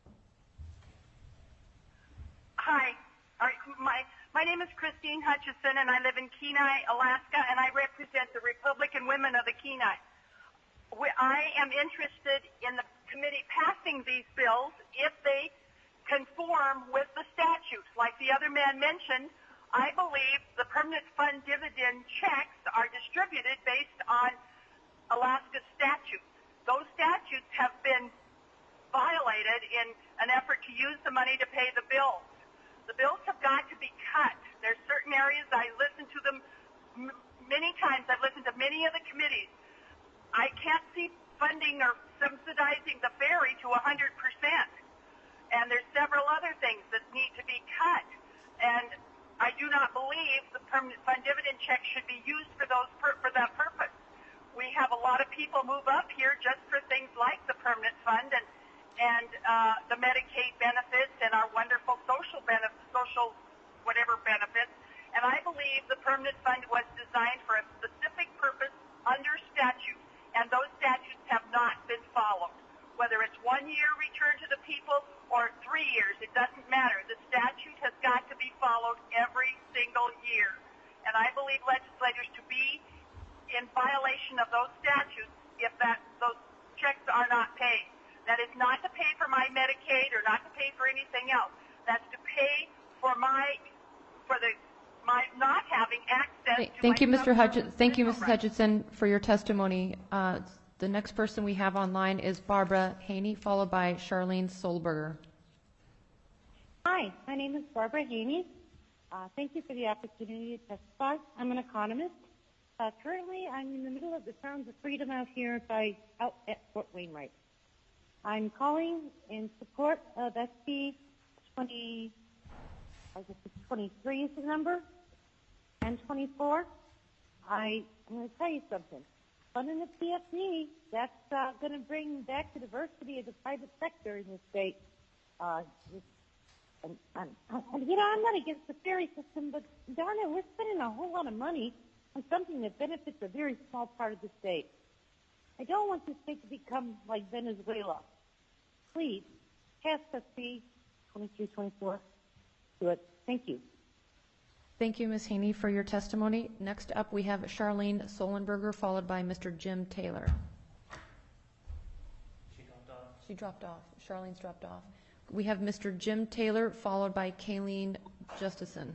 Hi, my, my name is Christine Hutchison, and I live in Kenai, Alaska, and I represent the Republican women of the Kenai. I am interested in the committee passing these bills if they conform with the statutes. Like the other man mentioned, I believe the permanent fund dividend checks are distributed based on Alaska statutes. Those statutes have been violated in an effort to use the money to pay the bills. The bills have got to be cut. There's certain areas, I listen to them m- many times. I've listened to many of the committees. I can't see funding or subsidizing the ferry to one hundred percent. And there's several other things that need to be cut. And I do not believe the permanent fund dividend check should be used for those for that purpose. We have a lot of people move up here just for things like the permanent fund, and and uh, the Medicaid benefits and our wonderful social benefits, social whatever benefits. And I believe the permanent fund was designed for a specific purpose under statute, and those statutes have not been followed. Whether it's one year return to the people or three years, it doesn't matter. The statute has got to be followed every single year. And I believe legislators to be in violation of those statutes if that those checks are not paid. That is not to pay for my Medicaid or not to pay for anything else. That's to pay for my for the my not having access to Thank my you, Mister Hutchinson. supplemental Thank you, Missus rights. Hutchinson, for your testimony. Uh, the next person we have online is Barbara Haney, followed by Charlene Solberger. Hi, my name is Barbara Haney. Uh, thank you for the opportunity to testify. I'm an economist. Uh, currently, I'm in the middle of the Sounds of Freedom out here by out at Fort Wainwright. I'm calling in support of S B twenty, I guess it's twenty-three is the number, and twenty-four. I, I'm going to tell you something. Funding the P F D, that's uh, going to bring back the diversity of the private sector in the state. Uh, and, and, and, you know, I'm not against the ferry system, but darn it, we're spending a whole lot of money on something that benefits a very small part of the state. I don't want this state to become like Venezuela. Please, pass S B twenty-three twenty-four. Do it. Thank you. Thank you, Miz Haney, for your testimony. Next up, we have Charlene Solenberger, followed by Mister Jim Taylor. She dropped off. She dropped off. Charlene's dropped off. We have Mister Jim Taylor, followed by Kayleen Justison.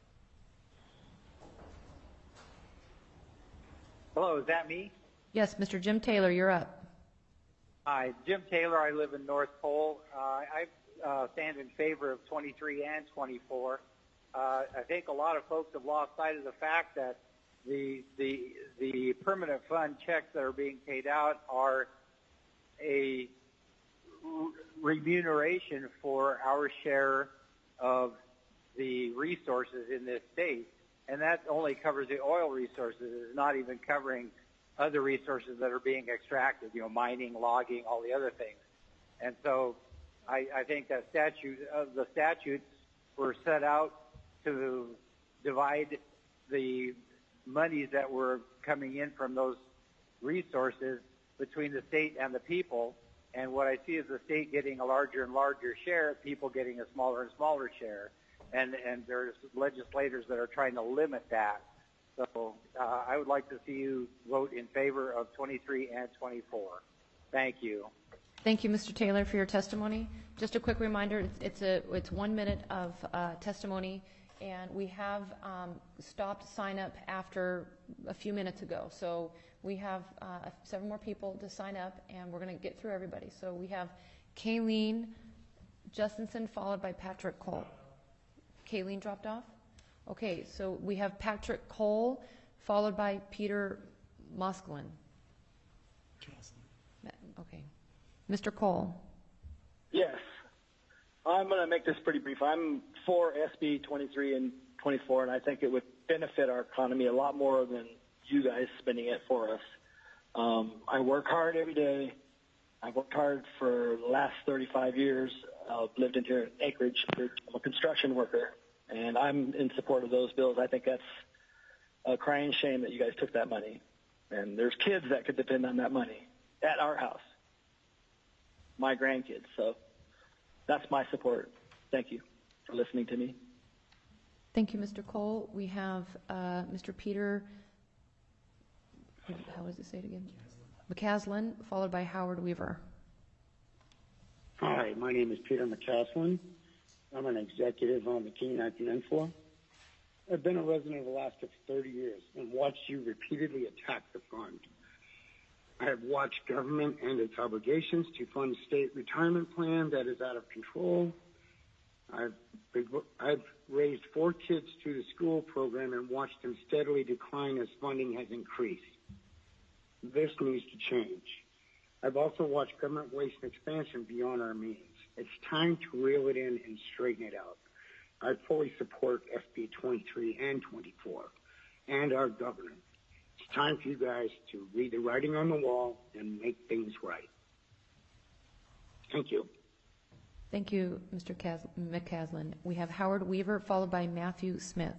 Hello, is that me? Yes, Mister Jim Taylor, you're up. Hi, Jim Taylor. I live in North Pole. Uh, I uh, stand in favor of twenty-three and twenty-four. Uh, I think a lot of folks have lost sight of the fact that the the the permanent fund checks that are being paid out are a remuneration for our share of the resources in this state, and that only covers the oil resources. It's not even covering other resources that are being extracted, you know, mining, logging, all the other things. And so I, I think that statute, uh, the statutes were set out to divide the monies that were coming in from those resources between the state and the people. And what I see is the state getting a larger and larger share, people getting a smaller and smaller share. And, and there's legislators that are trying to limit that. So uh, I would like to see you vote in favor of twenty-three and twenty-four. Thank you. Thank you, Mister Taylor, for your testimony. Just a quick reminder, it's, it's, a, it's one minute of uh, testimony, and we have um, stopped sign up after a few minutes ago. So we have uh, seven more people to sign up, and we're going to get through everybody. So we have Kayleen Justinson, followed by Patrick Cole. Kayleen dropped off? Okay, so we have Patrick Cole, followed by Peter Mosklin. Okay. Mister Cole. Yes. I'm going to make this pretty brief. I'm for S B twenty-three and twenty-four, and I think it would benefit our economy a lot more than you guys spending it for us. Um, I work hard every day. I've worked hard for the last thirty-five years. I've lived in here in Anchorage. I'm a construction worker, and I'm in support of those bills. I think that's a crying shame that you guys took that money. And there's kids that could depend on that money at our house, my grandkids. So that's my support. Thank you for listening to me. Thank you, Mister Cole. We have uh, Mister Peter, how does it say it again? McCaslin, followed by Howard Weaver. Hi, my name is Peter McCaslin. I'm an executive on the Kenai Peninsula. I've been a resident of Alaska for thirty years and watched you repeatedly attack the fund. I have watched government and its obligations to fund state retirement plan that is out of control. I've, I've raised four kids through the school program and watched them steadily decline as funding has increased. This needs to change. I've also watched government waste and expansion beyond our means. It's time to reel it in and straighten it out. I fully support S B twenty-three and twenty-four and our government. It's time for you guys to read the writing on the wall and make things right. Thank you. Thank you, Mister Cas- McCaslin. We have Howard Weaver, followed by Matthew Smith.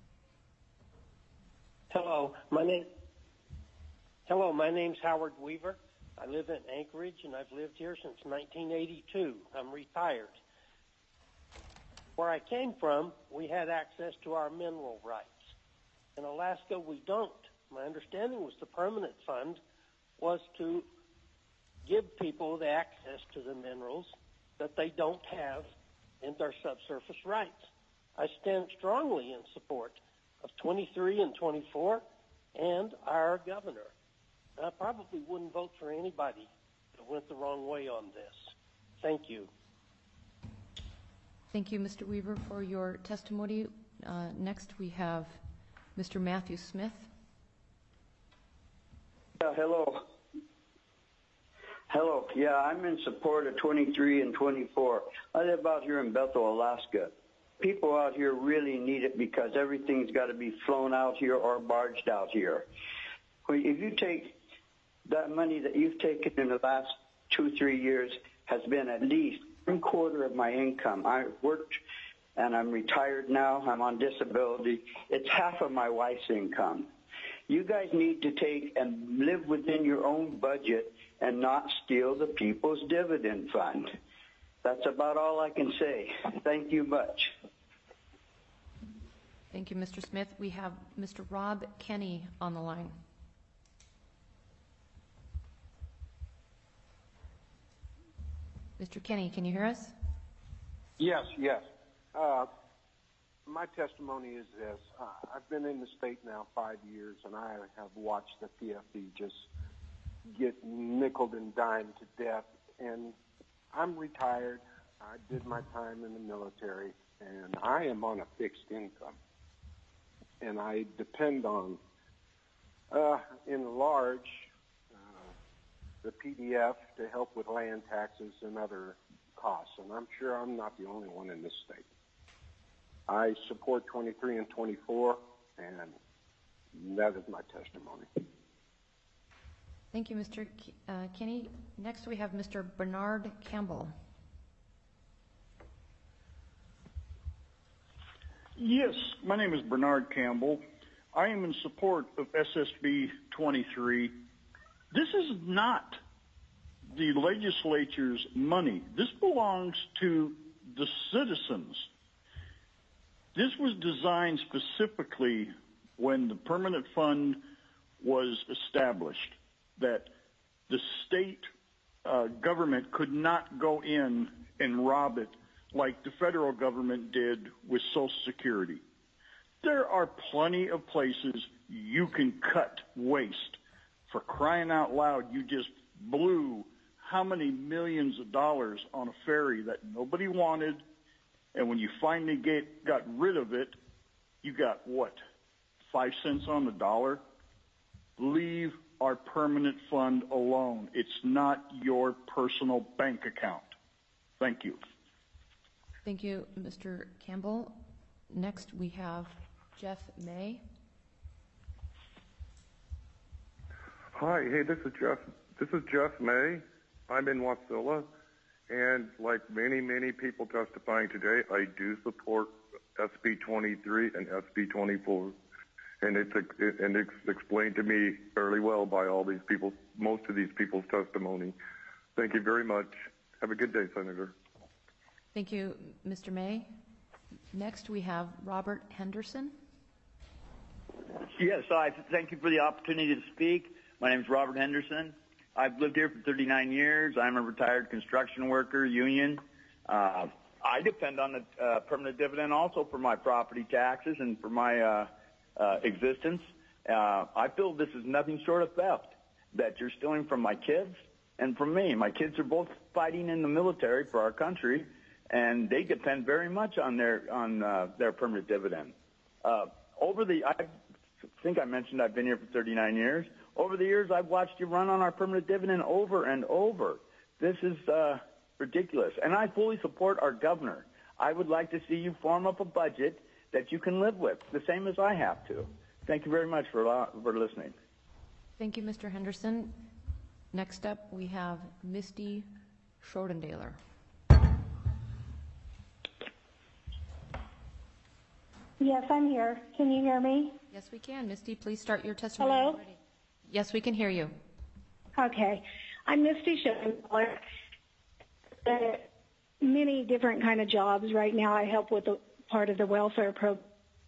Hello, my name. Hello, my name's Howard Weaver. I live in Anchorage, and I've lived here since nineteen eighty-two. I'm retired. Where I came from, we had access to our mineral rights. In Alaska, we don't. My understanding was the permanent fund was to give people the access to the minerals that they don't have in their subsurface rights. I stand strongly in support of twenty-three and twenty-four and our governor. I probably wouldn't vote for anybody that went the wrong way on this. Thank you. Thank you, Mister Weaver, for your testimony. Uh, next, we have Mister Matthew Smith. Uh, hello. Hello. Yeah, I'm in support of twenty-three and twenty-four. I live out here in Bethel, Alaska. People out here really need it because everything's got to be flown out here or barged out here. If you take that money that you've taken in the last two, three years has been at least one quarter of my income. I worked and I'm retired now. I'm on disability. It's half of my wife's income. You guys need to take and live within your own budget and not steal the people's dividend fund. That's about all I can say. Thank you much. Thank you, Mister Smith. We have Mister Rob Kenny on the line. Mister Kenny, can you hear us? Yes, yes. Uh, my testimony is this. Uh, I've been in the state now five years, and I have watched the P F D just get nickeled and dimed to death. And I'm retired. I did my time in the military, and I am on a fixed income. And I depend on, uh, in large, uh, the P D F to help with land taxes and other costs. And I'm sure I'm not the only one in this state. I support twenty-three and twenty-four, and that is my testimony. Thank you, Mister K- uh, Kenny. Next, we have Mister Bernard Campbell. Yes, my name is Bernard Campbell. I am in support of S S B twenty-three. This is not the legislature's money. This belongs to the citizens. This was designed specifically when the permanent fund was established, that the state uh, government could not go in and rob it like the federal government did with Social Security. There are plenty of places you can cut waste. For crying out loud, you just blew how many millions of dollars on a ferry that nobody wanted, and when you finally get, got rid of it, you got, what, five cents on the dollar? Leave our permanent fund alone. It's not your personal bank account. Thank you. Thank you, Mister Campbell. Next, we have Jeff May. Hi, hey, this is Jeff. This is Jeff May. I'm in Wasilla, and like many, many people testifying today, I do support S B twenty-three and S B twenty-four, and it's and it's explained to me fairly well by all these people, most of these people's testimony. Thank you very much. Have a good day, Senator. Thank you, Mister May. Next, we have Robert Henderson. Yes, I thank you for the opportunity to speak. My name is Robert Henderson. I've lived here for thirty-nine years. I'm a retired construction worker, union. Uh, I depend on the uh, permanent dividend also for my property taxes and for my uh, uh, existence. Uh, I feel this is nothing short of theft, that you're stealing from my kids and from me. My kids are both fighting in the military for our country, and they depend very much on their on uh, their permanent dividend. Uh, over the, I think I mentioned I've been here for thirty-nine years. Over the years, I've watched you run on our permanent dividend over and over. This is uh, ridiculous, and I fully support our governor. I would like to see you form up a budget that you can live with, the same as I have to. Thank you very much for for listening. Thank you, Mister Henderson. Next up, we have Misty Schrodendaler. Yes, I'm here. Can you hear me? Yes, we can. Misty, please start your testimony. Hello? Ready. Yes, we can hear you. Okay. I'm Misty Schrodendaler. Uh, many different kind of jobs. Right now I help with the part of the welfare program.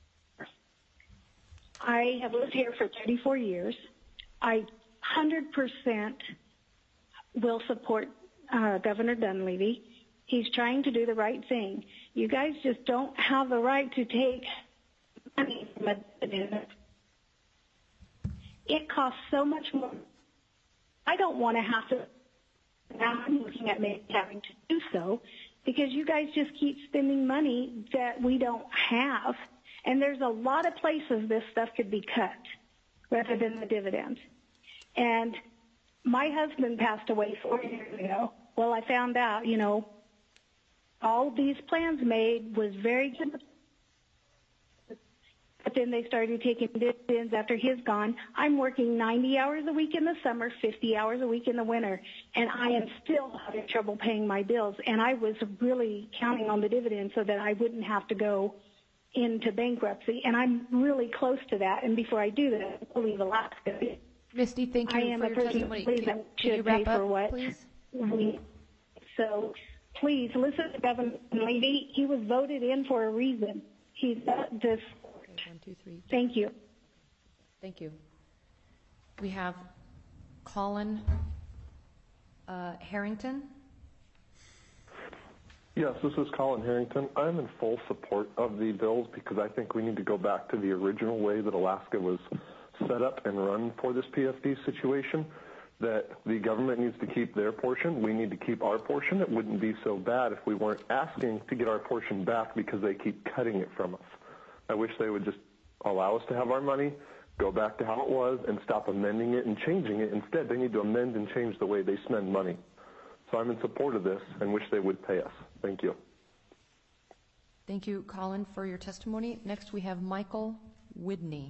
I have lived here for thirty-four years. I one hundred percent will support uh, Governor Dunleavy. He's trying to do the right thing. You guys just don't have the right to take money from a business. It costs so much more. I don't want to have to, now I'm looking at maybe having to do so, because you guys just keep spending money that we don't have. And there's a lot of places this stuff could be cut rather than the dividend. And my husband passed away four years ago. Well, I found out, you know, all these plans made was very good. But then they started taking dividends after his gone. I'm working ninety hours a week in the summer, fifty hours a week in the winter, and I am still having trouble paying my bills. And I was really counting on the dividend so that I wouldn't have to go into bankruptcy. And I'm really close to that. And before I do that, I'll leave Alaska. Misty, thank you I am for a your person testimony. who believes Can, that can you should wrap pay up, for what please? we. So please listen to Governor Levy. He was voted in for a reason. He's got this. One, two, three. Thank you. Thank you. We have Colin uh, Harrington. Yes, this is Colin Harrington. I'm in full support of the bills because I think we need to go back to the original way that Alaska was set up and run for this P F D situation, that the government needs to keep their portion. We need to keep our portion. It wouldn't be so bad if we weren't asking to get our portion back because they keep cutting it from us. I wish they would just allow us to have our money, go back to how it was, and stop amending it and changing it. Instead, they need to amend and change the way they spend money. So I'm in support of this and wish they would pay us. Thank you. Thank you, Colin, for your testimony. Next, we have Michael Whitney.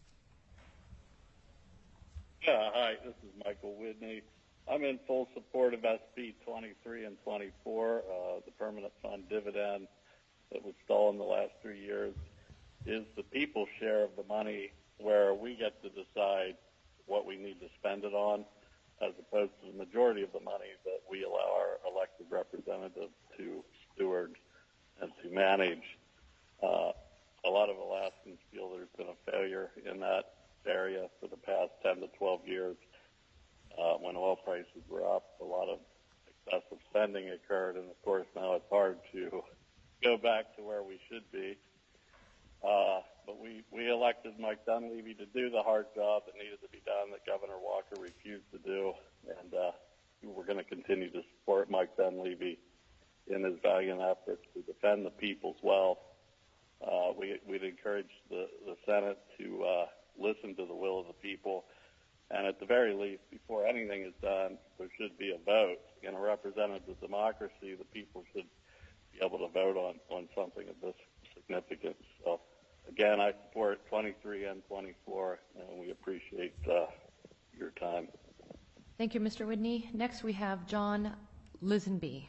Yeah, hi, this is Michael Whitney. I'm in full support of S B twenty-three and twenty-four. Uh, the permanent fund dividend that was stolen the last three years is the people's share of the money, where we get to decide what we need to spend it on, as opposed to the majority of the money that we allow our elected representatives to steward and to manage. Uh, a lot of Alaskans feel there's been a failure in that area for the past ten to twelve years. Uh, when oil prices were up, a lot of excessive spending occurred, and of course now it's hard to go back to where we should be. Uh, but we, we elected Mike Dunleavy to do the hard job that needed to be done that Governor Walker refused to do, and uh, we're going to continue to support Mike Dunleavy in his valiant efforts to defend the people's wealth. Uh, we, we'd encourage the, the Senate to uh, listen to the will of the people, and at the very least, before anything is done, there should be a vote. In a representative democracy, the people should be able to vote on, on something of this significance. So, again, I support twenty-three and twenty-four, and we appreciate uh, your time. Thank you, Mister Whitney. Next, we have John Lisenby.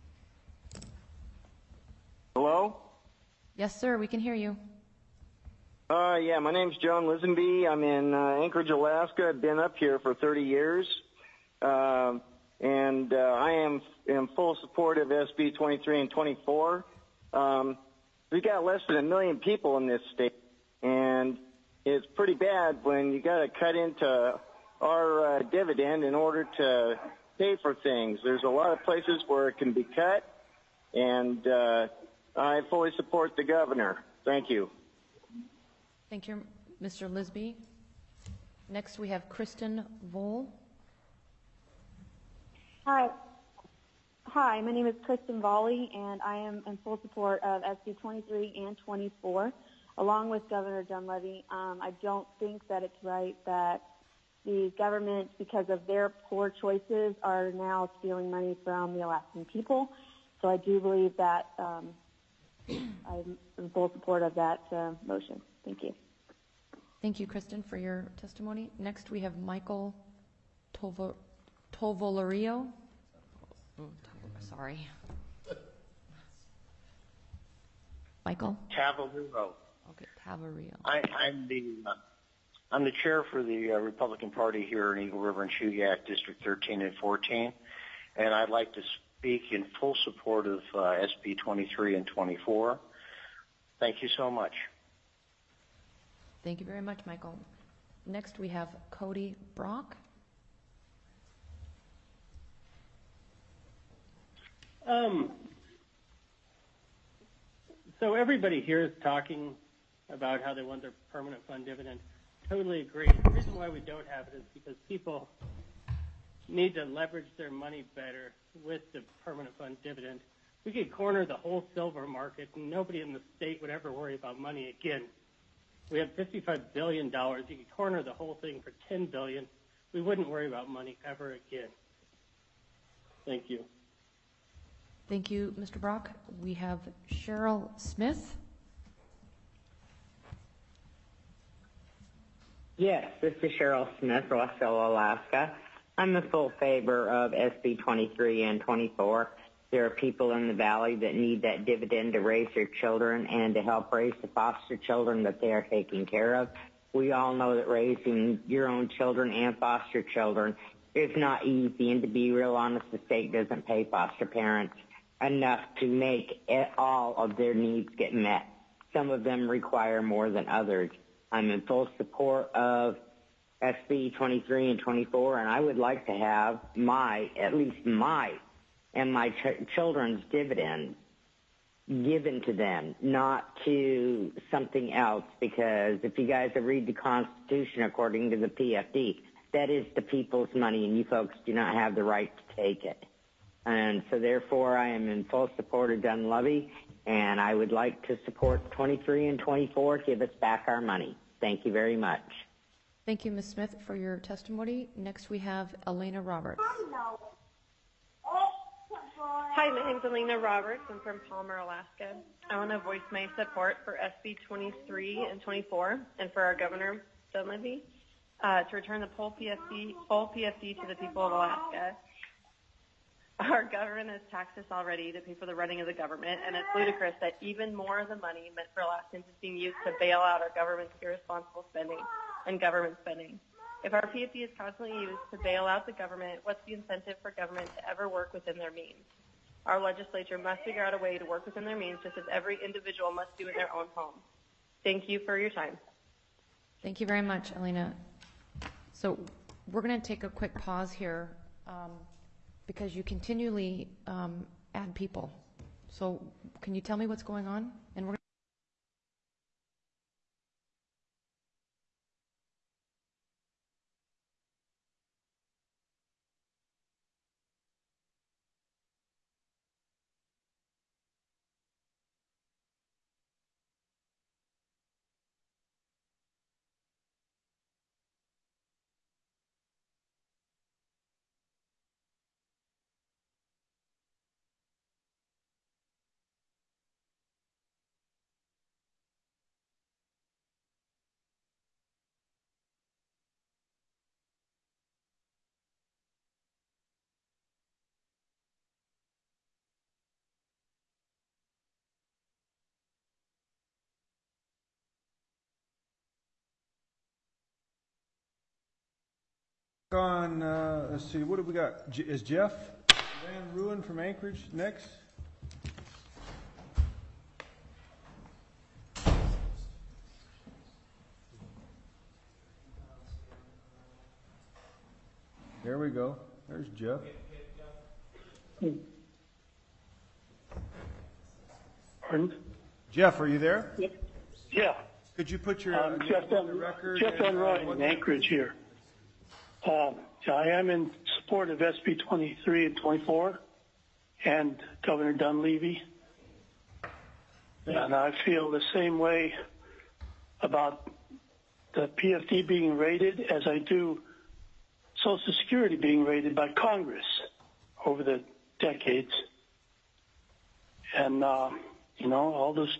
Hello? Yes, sir, we can hear you. Uh, yeah, my name's John Lisenby. I'm in uh, Anchorage, Alaska. I've been up here for thirty years. Uh, and uh, I am in full support of S B twenty-three and twenty-four. Um, we've got less than a million people in this state, and it's pretty bad when you got to cut into our uh, dividend in order to pay for things. There's a lot of places where it can be cut, and uh, I fully support the governor. Thank you. Thank you, Mister Lisby. Next, we have Kristen Vole. Hi. Hi, my name is Kristen Volley, and I am in full support of S B twenty-three and twenty-four, along with Governor Dunleavy. Um, I don't think that it's right that the government, because of their poor choices, are now stealing money from the Alaskan people. So I do believe that um, I'm in full support of that uh, motion. Thank you. Thank you, Kristen, for your testimony. Next, we have Michael Tovo- Tovolario. Oh, sorry. Michael? Tavarero. Okay, Tavarero. I, I'm the uh, I'm the chair for the uh, Republican Party here in Eagle River and Chuyak, District thirteen and fourteen, and I'd like to speak in full support of uh, S B twenty-three and twenty-four. Thank you so much. Thank you very much, Michael. Next, we have Cody Brock. Um, so everybody here is talking about how they want their permanent fund dividend. Totally agree. The reason why we don't have it is because people need to leverage their money better with the permanent fund dividend. We could corner the whole silver market, and nobody in the state would ever worry about money again. We have fifty-five billion dollars. You could corner the whole thing for ten billion dollars. We wouldn't worry about money ever again. Thank you. Thank you, Mister Brock. We have Cheryl Smith. Yes, this is Cheryl Smith, Roswell, Alaska. I'm in full favor of S B twenty-three and twenty-four. There are people in the valley that need that dividend to raise their children and to help raise the foster children that they are taking care of. We all know that raising your own children and foster children is not easy, and to be real honest, the state doesn't pay foster parents enough to make it, all of their needs get met. Some of them require more than others. I'm in full support of S B twenty-three and twenty-four, and I would like to have my, at least my, and my ch- children's dividends given to them, not to something else, because if you guys read the Constitution according to the P F D, that is the people's money, and you folks do not have the right to take it. And so therefore, I am in full support of Dunleavy, and I would like to support twenty-three and twenty-four, give us back our money. Thank you very much. Thank you, Miz Smith, for your testimony. Next, we have Elena Roberts. Hi, my name is Elena Roberts. I'm from Palmer, Alaska. I want to voice my support for S B twenty-three and twenty-four and for our Governor Dunleavy uh, to return the full P F D, full P F D to the people of Alaska. Our government has taxed us already to pay for the running of the government, and it's ludicrous that even more of the money meant for Alaskans is being used to bail out our government's irresponsible spending and government spending. If our P F D is constantly used to bail out the government, what's the incentive for government to ever work within their means? Our legislature must figure out a way to work within their means, just as every individual must do in their own home. Thank you for your time. Thank you very much, Elena. So we're going to take a quick pause here um, because you continually um, add people. So can you tell me what's going on? And we're on, uh, let's see, what do we got? J- is Jeff Van Ruin from Anchorage next? There we go. There's Jeff. Pardon? Jeff, are you there? Yeah. Could you put your Um, uh, Jeff name on Van, the record? Jeff Van and, uh, Roy what- in Anchorage here. Um, I am in support of S B twenty-three and twenty-four and Governor Dunleavy. And I feel the same way about the P F D being raided as I do Social Security being raided by Congress over the decades. And, uh, you know, all this,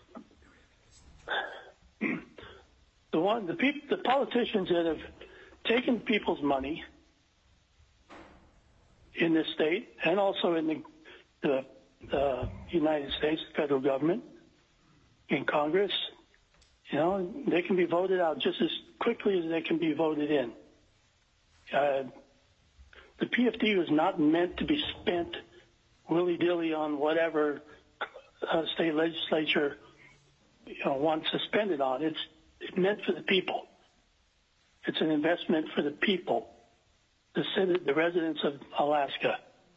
the one, the people, the politicians that have taken people's money in this state and also in the, the, the United States federal government, in Congress. You know, they can be voted out just as quickly as they can be voted in. Uh, the P F D was not meant to be spent willy-dilly on whatever uh, state legislature you know, wants to spend it on. It's, it's meant for the people. It's an investment for the people, the, city, the residents of Alaska.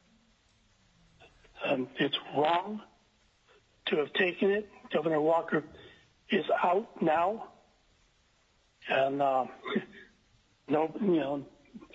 Um, it's wrong to have taken it. Governor Walker is out now, and uh, no, you know.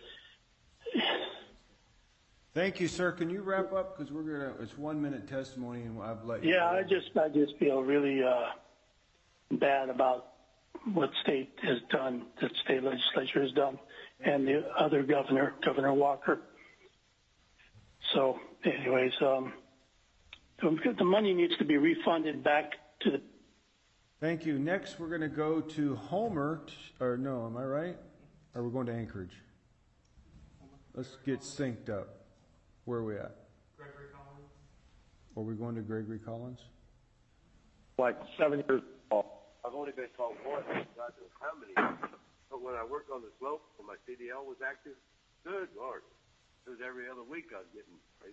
Thank you, sir. Can you wrap up because we're gonna? It's one minute testimony, and I've let you. Yeah, I just I just feel really uh, bad about what state has done, that state legislature has done, and the other governor, Governor Walker. So, anyways, um, the money needs to be refunded back to the. Thank you. Next, we're going to go to Homer, or no, am I right? Or we're going to Anchorage? Let's get synced up. Where are we at? Gregory Collins. Are we going to Gregory Collins? Like seven years old. I've only been called once, God knows how many. But when I worked on the slope, when my C D L was active, good Lord, it was every other week I was getting. Right?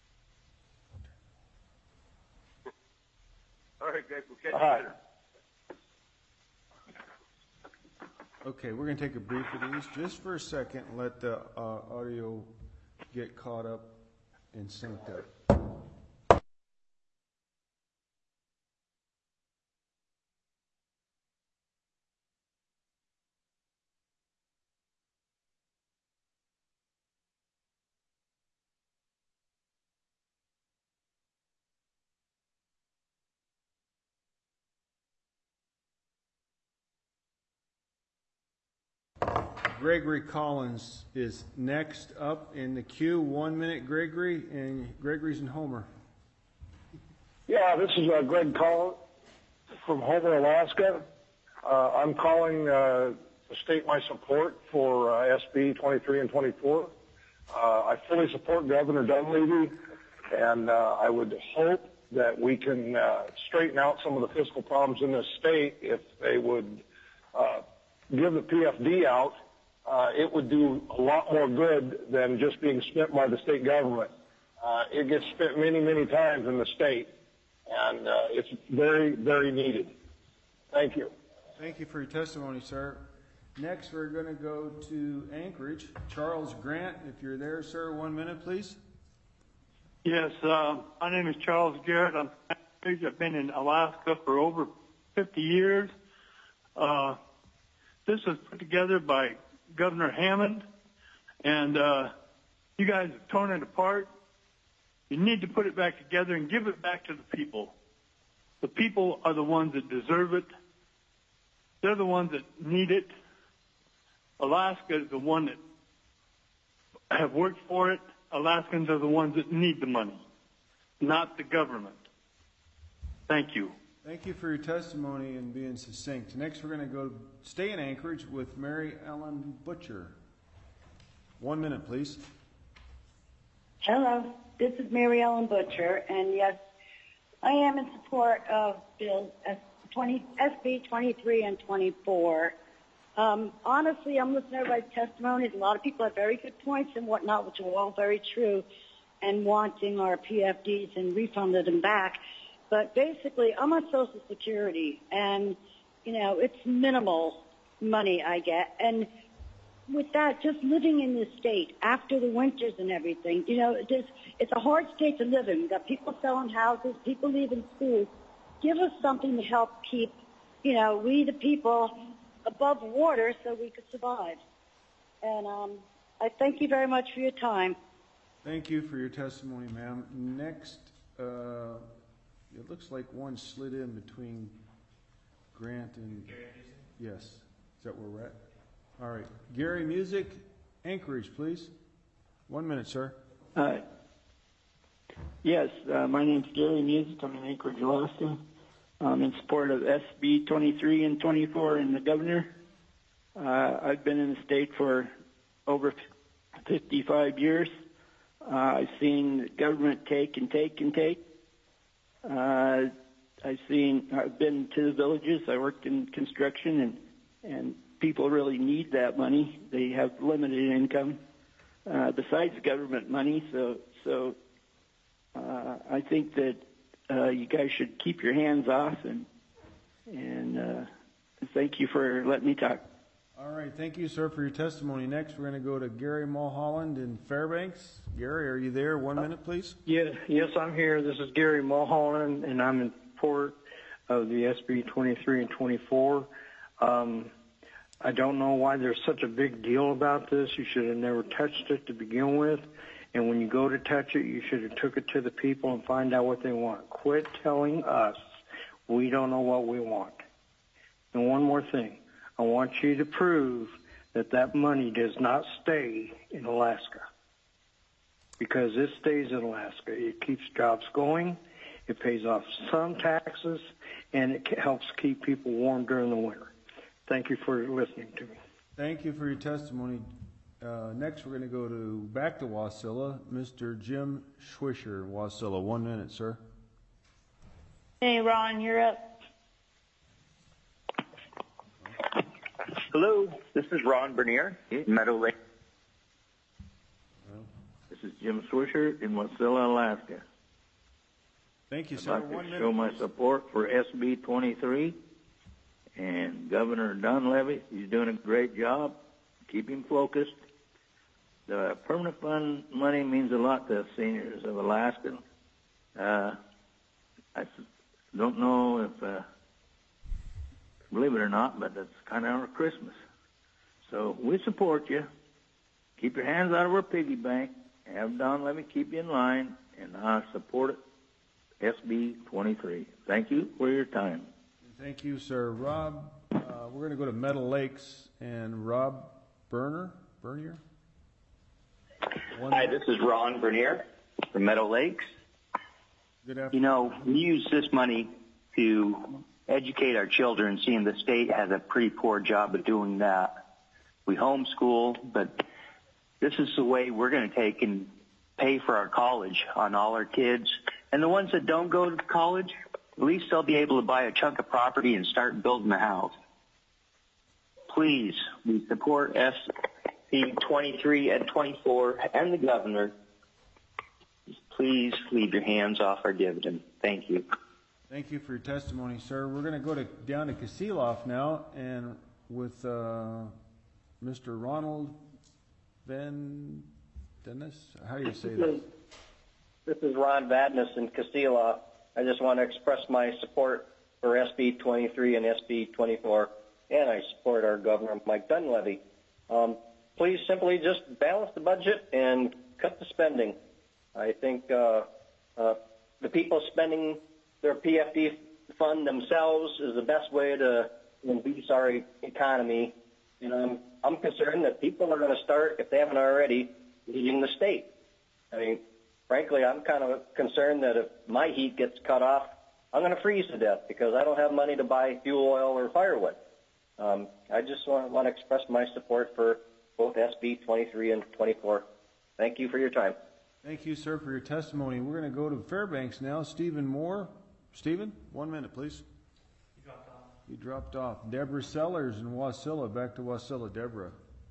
All right, Greg, we'll catch you later. Okay, we're going to take a brief of these just for a second and let the uh, audio get caught up and synced up. Gregory Collins is next up in the queue. One minute, Gregory, and Gregory's in Homer. Yeah, this is uh, Greg Collins from Homer, Alaska. Uh, I'm calling uh, to state my support for uh, S B twenty-three and twenty-four. Uh, I fully support Governor Dunleavy, and uh, I would hope that we can uh, straighten out some of the fiscal problems in this state if they would uh, give the P F D out. Uh, it would do a lot more good than just being spent by the state government. Uh, it gets spent many, many times in the state, and uh, it's very, very needed. Thank you. Thank you for your testimony, sir. Next, we're going to go to Anchorage. Charles Grant, if you're there, sir, one minute, please. Yes, uh, my name is Charles Garrett. I'm, I've been in Alaska for over fifty years. Uh, this was put together by Governor Hammond, and uh, you guys have torn it apart. You need to put it back together and give it back to the people. The people are the ones that deserve it. They're the ones that need it. Alaska is the one that have worked for it. Alaskans are the ones that need the money, not the government. Thank you. Thank you for your testimony and being succinct. Next, we're going to go stay in Anchorage with Mary Ellen Butcher. One minute, please. Hello, this is Mary Ellen Butcher, and yes, I am in support of Bill S B twenty-three and twenty-four. Um, honestly, I'm listening to everybody's testimonies. A lot of people have very good points and whatnot, which are all very true, and wanting our P F Ds and refunded them back. But basically, I'm on Social Security, and, you know, it's minimal money I get. And with that, just living in this state after the winters and everything, you know, it is, it's a hard state to live in. We've got people selling houses, people leaving schools. Give us something to help keep, you know, we the people above water so we could survive. And um, I thank you very much for your time. Thank you for your testimony, ma'am. Next, uh, it looks like one slid in between Grant and... Yes. Is that where we're at? All right. Gary Music, Anchorage, please. One minute, sir. Uh, yes, uh, my name's Gary Music. I'm in Anchorage, Alaska. I'm in support of S B twenty-three and twenty-four and the governor. Uh, I've been in the state for over fifty-five years. Uh, I've seen the government take and take and take. Uh, I've seen, I've been to the villages. I worked in construction, and, and people really need that money. They have limited income, uh, besides government money. So, so, uh, I think that, uh, you guys should keep your hands off, and, and, uh, thank you for letting me talk. All right, thank you, sir, for your testimony. Next, we're going to go to Gary Mulholland in Fairbanks. Gary, are you there? One minute, please. Yes, yes, I'm here. This is Gary Mulholland, and I'm in support of the S B twenty-three and twenty-four. Um, I don't know why there's such a big deal about this. You should have never touched it to begin with. And when you go to touch it, you should have took it to the people and find out what they want. Quit telling us we don't know what we want. And one more thing. I want you to prove that that money does not stay in Alaska. Because it stays in Alaska. It keeps jobs going, it pays off some taxes, and it helps keep people warm during the winter. Thank you for listening to me. Thank you for your testimony. Uh, next, we're going to go to back to Wasilla, Mister Jim Schwisher, Wasilla. One minute, sir. Hey, Ron, you're up. Hello, this is Ron Bernier, Meadow Lake. This is Jim Swisher in Wasilla, Alaska. Thank you, I'd sir. like One to minute, show my please. support for S B twenty-three and Governor Dunleavy. He's doing a great job. Keep him focused. The permanent fund money means a lot to seniors of Alaska. Uh, I s- don't know if, uh, believe it or not, but that's kind of our Christmas. So we support you. Keep your hands out of our piggy bank. Have Don Levy keep you in line, and I support it. S B twenty-three. Thank you for your time. Thank you, sir. Rob, uh, we're going to go to Meadow Lakes, and Rob Berner, Bernier? One Hi, this is Ron Bernier from Meadow Lakes. Good afternoon. You know, we use this money to educate our children, seeing the state has a pretty poor job of doing that. We homeschool, but this is the way we're going to take and pay for our college on all our kids. And the ones that don't go to college, at least they'll be able to buy a chunk of property and start building a house. Please, we support S B twenty-three and twenty-four and the governor. Please leave your hands off our dividend. Thank you. Thank you for your testimony, sir. We're going to go to down to Kasilof now, and with uh, Mister Ronald Van Dennis. How do you say this? This is Ron Vadness in Castilla. I just want to express my support for S B twenty-three and S B twenty-four, and I support our Governor Mike Dunleavy. Um, please simply just balance the budget and cut the spending. I think uh, uh, the people spending their P F D fund themselves is the best way to increase our economy. And I'm, I'm concerned that people are going to start, if they haven't already, leaving the state. I mean, frankly, I'm kind of concerned that if my heat gets cut off, I'm going to freeze to death because I don't have money to buy fuel oil or firewood. Um, I just want, want to express my support for both S B twenty-three and twenty-four. Thank you for your time. Thank you, sir, for your testimony. We're going to go to Fairbanks now. Stephen Moore. Stephen, one minute, please. You dropped off. You dropped off. Deborah Sellers in Wasilla. Back to Wasilla. Deborah.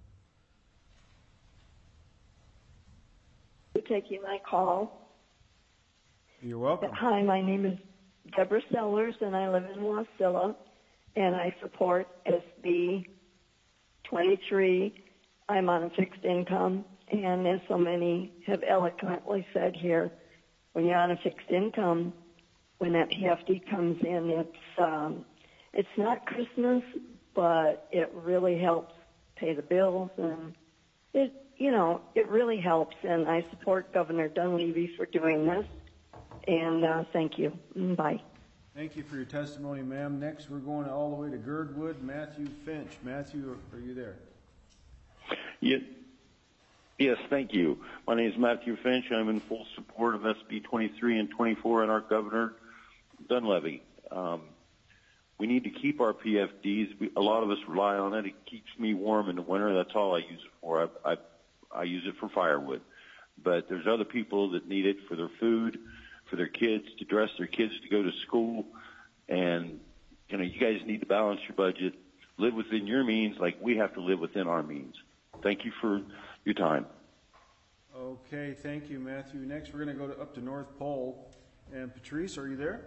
For taking my call. You're welcome. Hi, my name is Deborah Sellers, and I live in Wasilla, and I support S B twenty-three. I'm on a fixed income, and as so many have eloquently said here, when you're on a fixed income, when that P F D comes in, it's um, it's not Christmas, but it really helps pay the bills, and it you know it really helps. And I support Governor Dunleavy for doing this. And uh, thank you. Bye. Thank you for your testimony, ma'am. Next, we're going all the way to Girdwood. Matthew Finch. Matthew, are you there? Yes, yes, thank you. My name is Matthew Finch. I'm in full support of S B twenty-three and twenty-four and our Governor Dunleavy. Um, we need to keep our P F Ds. We, a lot of us rely on it. It keeps me warm in the winter. That's all I use it for. I, I, I use it for firewood. but there's other people that need it for their food, for their kids, to dress their kids to go to school. And, you know, you guys need to balance your budget, live within your means like we have to live within our means. Thank you for your time. Okay, thank you, Matthew. Next, we're going to go to, up to North Pole. And Patrice, are you there?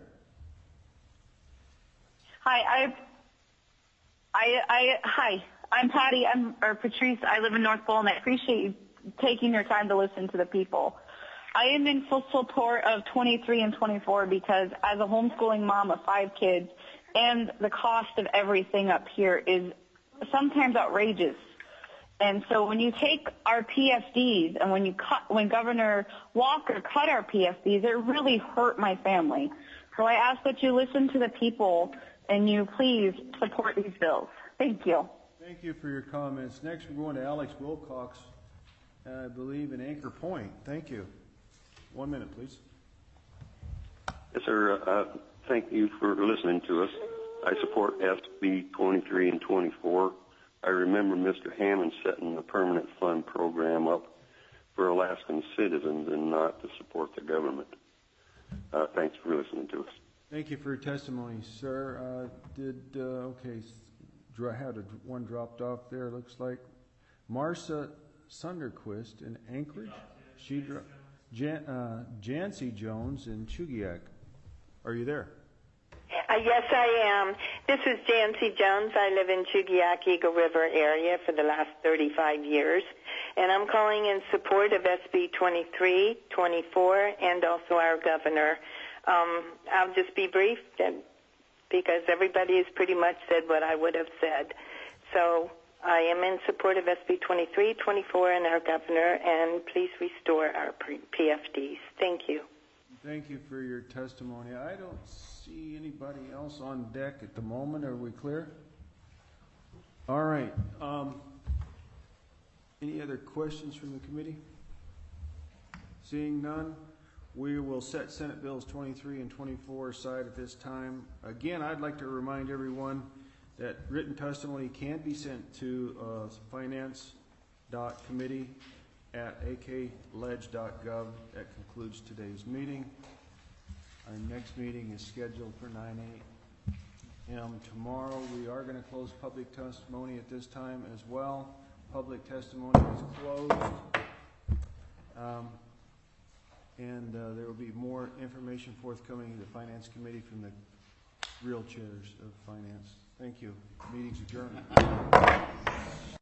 Hi, I, I, I, hi, I'm Patty. I'm or Patrice. I live in North Pole, and I appreciate you taking your time to listen to the people. I am in full support of twenty-three and twenty-four because as a homeschooling mom of five kids, and the cost of everything up here is sometimes outrageous. And so when you take our P F Ds and when you cut, when Governor Walker cut our P F Ds, it really hurt my family. So I ask that you listen to the people and you please support these bills. Thank you. Thank you for your comments. Next, we're going to Alex Wilcox, I believe, in Anchor Point. Thank you. One minute, please. Yes, sir. Uh, thank you for listening to us. I support S B twenty-three and twenty-four. I remember Mister Hammond setting the permanent fund program up for Alaskan citizens and not to support the government. Uh, thanks for listening to us. Thank you for your testimony, sir. Uh, did, uh, okay, I had a, one dropped off there, looks like. Marcia Sunderquist in Anchorage. She dro- Jan- uh, Jancy Jones in Chugiak. Are you there? Uh, yes, I am. This is Jancy Jones. I live in Chugiak, Eagle River area for the last thirty-five years, and I'm calling in support of S B twenty-three, twenty-four, and also our governor. Um, I'll just be brief because everybody has pretty much said what I would have said. So I am in support of S B twenty-three, twenty-four, and our governor, and please restore our P F Ds. Thank you. Thank you for your testimony. I don't see anybody else on deck at the moment. Are we clear? All right. Um, any other questions from the committee? Seeing none, we will set Senate Bills twenty-three and twenty-four aside at this time. Again, I'd like to remind everyone that written testimony can be sent to uh, finance dot committee at a k ledge dot gov. That concludes today's meeting. Our next meeting is scheduled for nine a m tomorrow. We are going to close public testimony at this time as well. Public testimony is closed. Um, and uh, there will be more information forthcoming to the Finance Committee from the real chairs of Finance. Thank you. Meeting's adjourned.